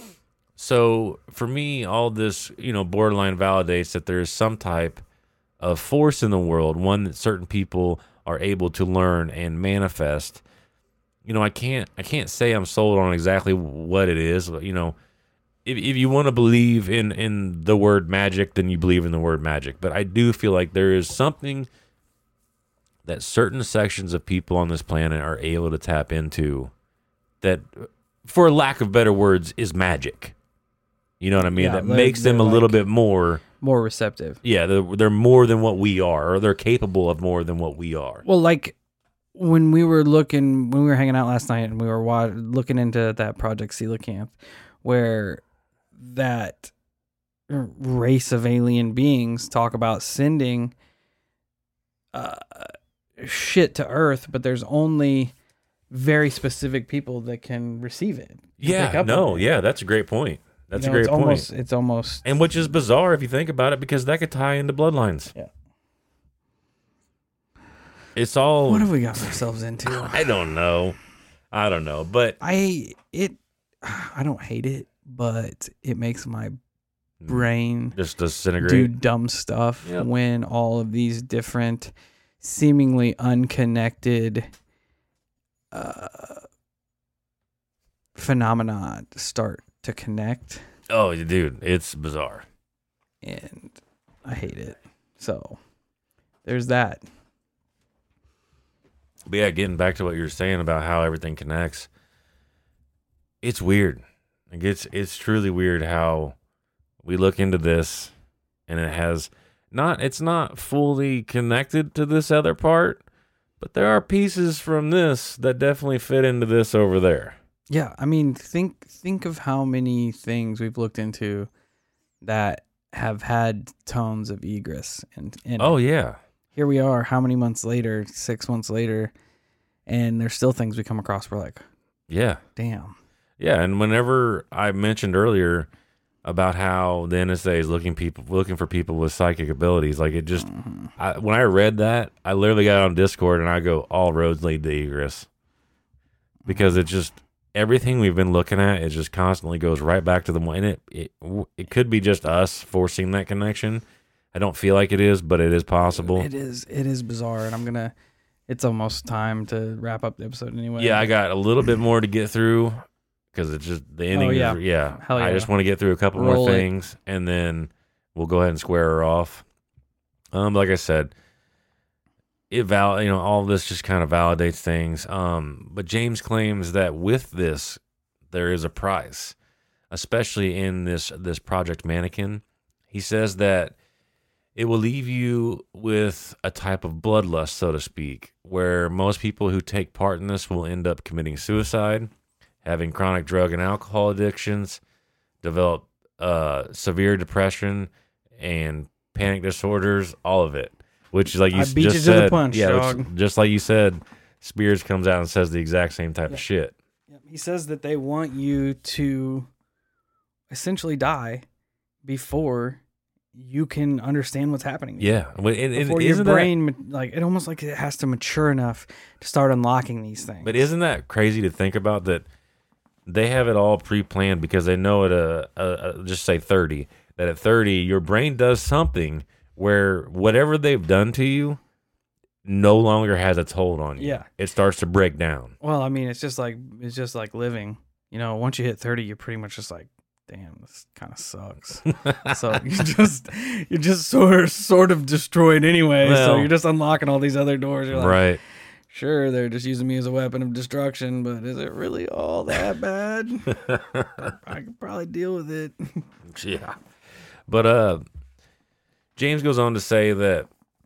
So for me, all this, you know, borderline validates that there is some type of force in the world, one that certain people are able to learn and manifest. You know, I can't, I can't say I'm sold on exactly what it is. You know, if if you want to believe in in the word magic, then you believe in the word magic. But I do feel like there is something that certain sections of people on this planet are able to tap into that, for lack of better words, is magic. You know what I mean? Yeah, that they're- makes them a they're little like- bit more. More receptive. Yeah, they're, they're more than what we are, or they're capable of more than what we are. Well, like when we were looking, when we were hanging out last night, and we were wa- looking into that Project Coelacanth, where that race of alien beings talk about sending uh, shit to Earth, but there's only very specific people that can receive it. pick Yeah, up no, on it. yeah, that's a great point. That's You know, a great it's point. Almost, it's almost And which is bizarre if you think about it, because that could tie into bloodlines. Yeah. It's all. what have we got ourselves into? I don't know. I don't know, but I it I don't hate it, but it makes my brain just disintegrate. do dumb stuff Yep. when all of these different seemingly unconnected uh phenomena start to connect, Oh, dude, it's bizarre. and I hate it. So there's that. But yeah, getting back to what you were saying about how everything connects, it's weird. Like it's it's truly weird how we look into this and it has not it's not fully connected to this other part, but there are pieces from this that definitely fit into this over there. Yeah, I mean, think think of how many things we've looked into that have had tones of egress, and, and Oh yeah. here we are, how many months later, six months later, and there's still things we come across. We're like, Yeah. damn. Yeah, and whenever I mentioned earlier about how the N S A is looking people looking for people with psychic abilities, like it just I, when I read that, I literally got on Discord and I go, all roads lead to egress, because it just everything we've been looking at, it just constantly goes right back to the one. And it it it could be just us forcing that connection. I don't feel like it is, but it is possible. It is it is bizarre, and I'm gonna. It's almost time to wrap up the episode anyway. Yeah, I got a little bit more to get through because it's just the ending. Oh, yeah. Is, yeah. Hell I yeah. just want to get through a couple Roll more it. things, and then we'll go ahead and square her off. Um, like I said, it val you know all this just kind of validates things. Um, but James claims that with this, there is a price, especially in this this Project Mannequin. He says that it will leave you with a type of bloodlust, so to speak, where most people who take part in this will end up committing suicide, having chronic drug and alcohol addictions, develop uh, severe depression and panic disorders, all of it. Which, like you I s- beat just you to said, the punch, yeah, which- dog. just like you said, Spears comes out and says the exact same type of shit. He says that they want you to essentially die before you can understand what's happening. Yeah, and, and, Before your isn't that- brain, ma- like it almost like it has to mature enough to start unlocking these things. But isn't that crazy to think about, that they have it all pre-planned because they know at a, a, a just say thirty, that at thirty your brain does something where whatever they've done to you no longer has its hold on you. Yeah. It starts to break down. Well, I mean, it's just like it's just like living. You know, once you hit thirty, you're pretty much just like, damn, this kind of sucks. So you just you're just sort of, sort of destroyed anyway. so Well- you're just unlocking all these other doors. You're like, Right. sure, they're just using me as a weapon of destruction, but is it really all that bad? I could probably deal with it. Yeah. But uh James goes on to say that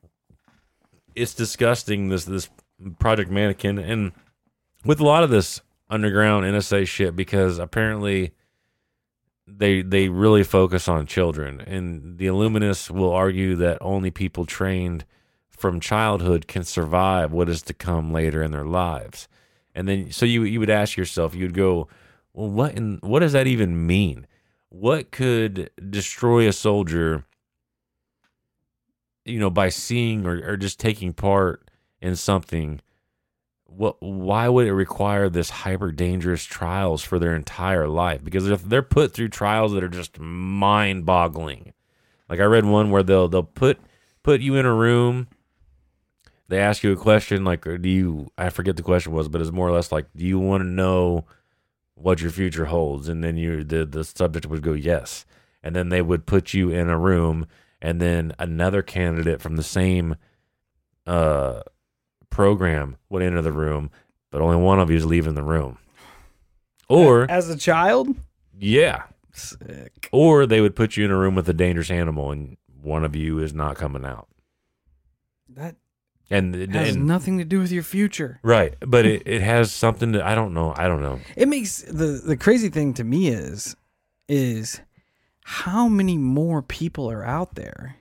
it's disgusting, this this Project Mannequin, and with a lot of this underground N S A shit, because apparently they they really focus on children, and the Illuminists will argue that only people trained from childhood can survive what is to come later in their lives. And then so you you would ask yourself, you'd go, well, what in what does that even mean? What could destroy a soldier, you know, by seeing or, or just taking part in something? What? Why would it require this hyper dangerous trials for their entire life? Because if they're put through trials that are just mind boggling. Like I read one where they'll they'll put put you in a room. They ask you a question like, or do you? I forget the question was, but it's more or less like, do you want to know what your future holds, and then you the the subject would go yes, and then they would put you in a room, and then another candidate from the same uh program would enter the room, but only one of you is leaving the room. Or as a child, yeah, sick. Or they would put you in a room with a dangerous animal, and one of you is not coming out. That and has and, nothing to do with your future, right? But it, it has something to. I don't know. I don't know. It makes the the crazy thing to me is is how many more people are out there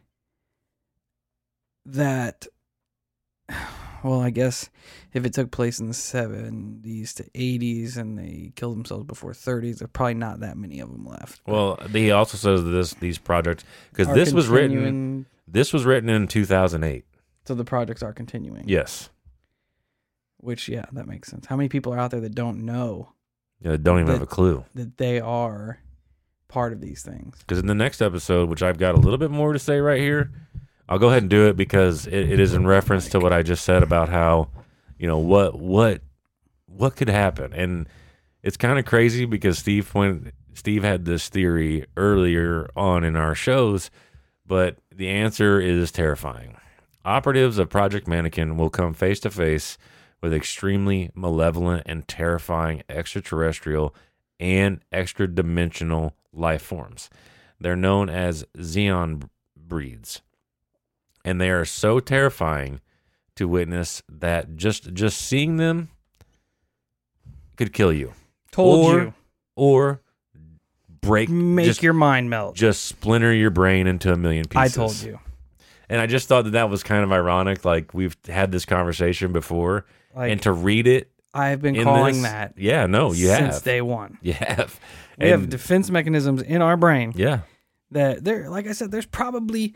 that. Well, I guess if it took place in the seventies to eighties and they killed themselves before thirties, there's probably not that many of them left. Well, he also says that this these projects, because Are this was written continuing- this was written in two thousand eight. So the projects are continuing. Yes. Which, yeah, that makes sense. How many people are out there that don't know Yeah, don't even That- have a clue. that they are part of these things? Because in the next episode, which I've got a little bit more to say right here, I'll go ahead and do it because it, it is in reference to what I just said about how, you know, what what what could happen. And it's kind of crazy because Steve pointed, Steve had this theory earlier on in our shows, but the answer is terrifying. Operatives of Project Mannequin will come face to face with extremely malevolent and terrifying extraterrestrial and extra-dimensional life forms. They're known as Xeon breeds. And they are so terrifying to witness that just just seeing them could kill you. Told or, you. Or break, Make just, your mind melt. just splinter your brain into a million I pieces. told you. And I just thought that that was kind of ironic. Like, we've had this conversation before. Like, and to read it I've been in calling this- that Yeah, no, you since have. day one. You have. We have And- defense mechanisms in our brain Yeah. that there, like I said, there's probably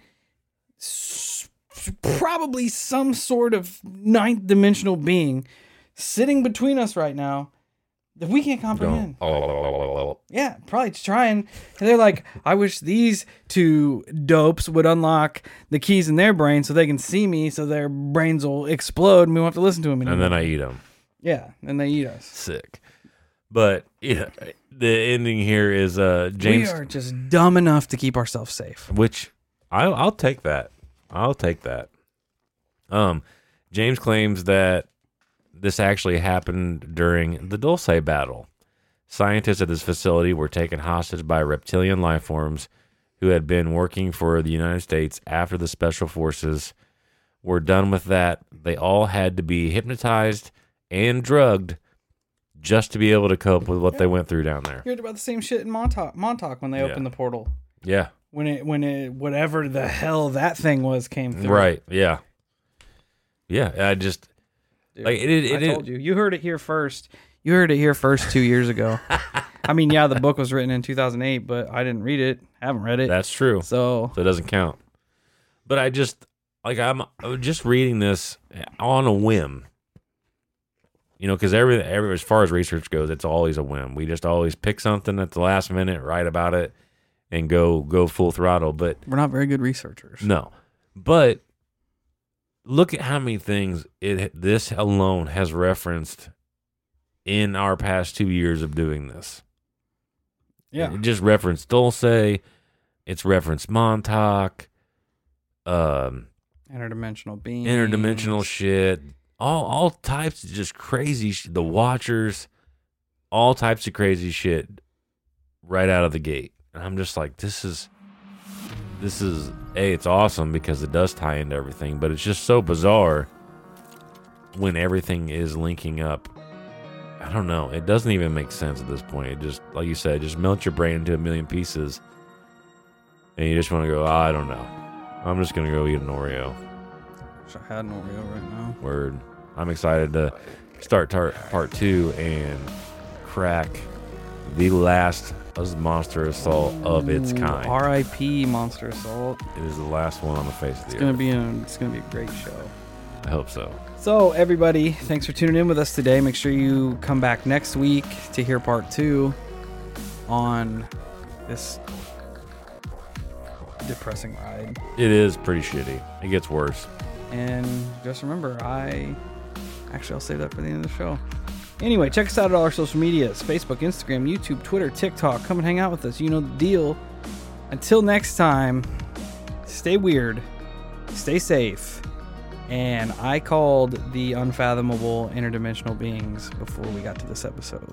s- probably some sort of ninth dimensional being sitting between us right now that we can't comprehend. Don't. Yeah, probably trying. And they're like, I wish these two dopes would unlock the keys in their brain so they can see me, so their brains will explode and we won't have to listen to them anymore. And then I eat them. yeah, and they eat us. Sick. But yeah, the ending here is uh, James, We are just dumb enough to keep ourselves safe. which I'll, I'll take that. I'll take that. Um, James claims that this actually happened during the Dulce battle. Scientists at this facility were taken hostage by reptilian life forms who had been working for the United States after the special forces were done with that. They all had to be hypnotized and drugged just to be able to cope with what they went through down there. You heard about the same shit in Montauk, Montauk when they Yeah. opened the portal. Yeah. When it, when it, whatever the hell that thing was came through. Right. Yeah. Yeah. I just Dude, like it. It, I it, told you. You heard it here first. You heard it here first two years ago. I mean, yeah, the book was written in two thousand eight, but I didn't read it. Haven't read it. That's true. So So it doesn't count. But I just like I'm I'm just reading this on a whim. You know, because every every as far as research goes, it's always a whim. We just always pick something at the last minute, write about it, and go go full throttle. But we're not very good researchers. no, but look at how many things it this alone has referenced in our past two years of doing this. Yeah. It just referenced Dulce. It's referenced Montauk. Um, Interdimensional beings. interdimensional shit. All all types of just crazy sh- the Watchers, all types of crazy shit right out of the gate. And I'm just like, this is this is A, it's awesome because it does tie into everything, but it's just so bizarre when everything is linking up. I don't know. It doesn't even make sense at this point. It just, like you said, just melt your brain into a million pieces. And you just want to go, I don't know. I'm just going to go eat an Oreo. Wish I had an Oreo right now. Word. I'm excited to start tar- part two and crack the last monster assault of its kind. R I P Monster Assault. It is the last one on the face of It's the gonna earth. be a, it's gonna be a great show. I hope so. So everybody, thanks for tuning in with us today. Make sure you come back next week to hear part two on this depressing ride. It is pretty shitty. It gets worse. And just remember, I actually I'll save that for the end of the show. Anyway, check us out at all our social medias, Facebook, Instagram, YouTube, Twitter, TikTok. Come and hang out with us. You know the deal. Until next time, stay weird, stay safe. And I called the unfathomable interdimensional beings before we got to this episode.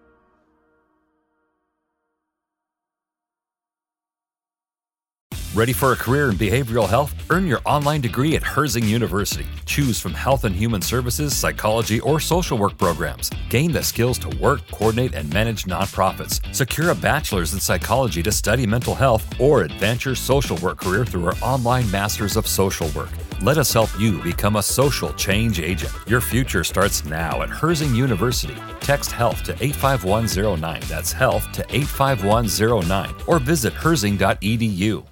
Ready for a career in behavioral health? Earn your online degree at Herzing University. Choose from health and human services, psychology, or social work programs. Gain the skills to work, coordinate, and manage nonprofits. Secure a bachelor's in psychology to study mental health, or advance your social work career through our online Masters of Social Work. Let us help you become a social change agent. Your future starts now at Herzing University. Text HEALTH to eight five one zero nine. That's HEALTH to eight five one zero nine. Or visit herzing dot e d u.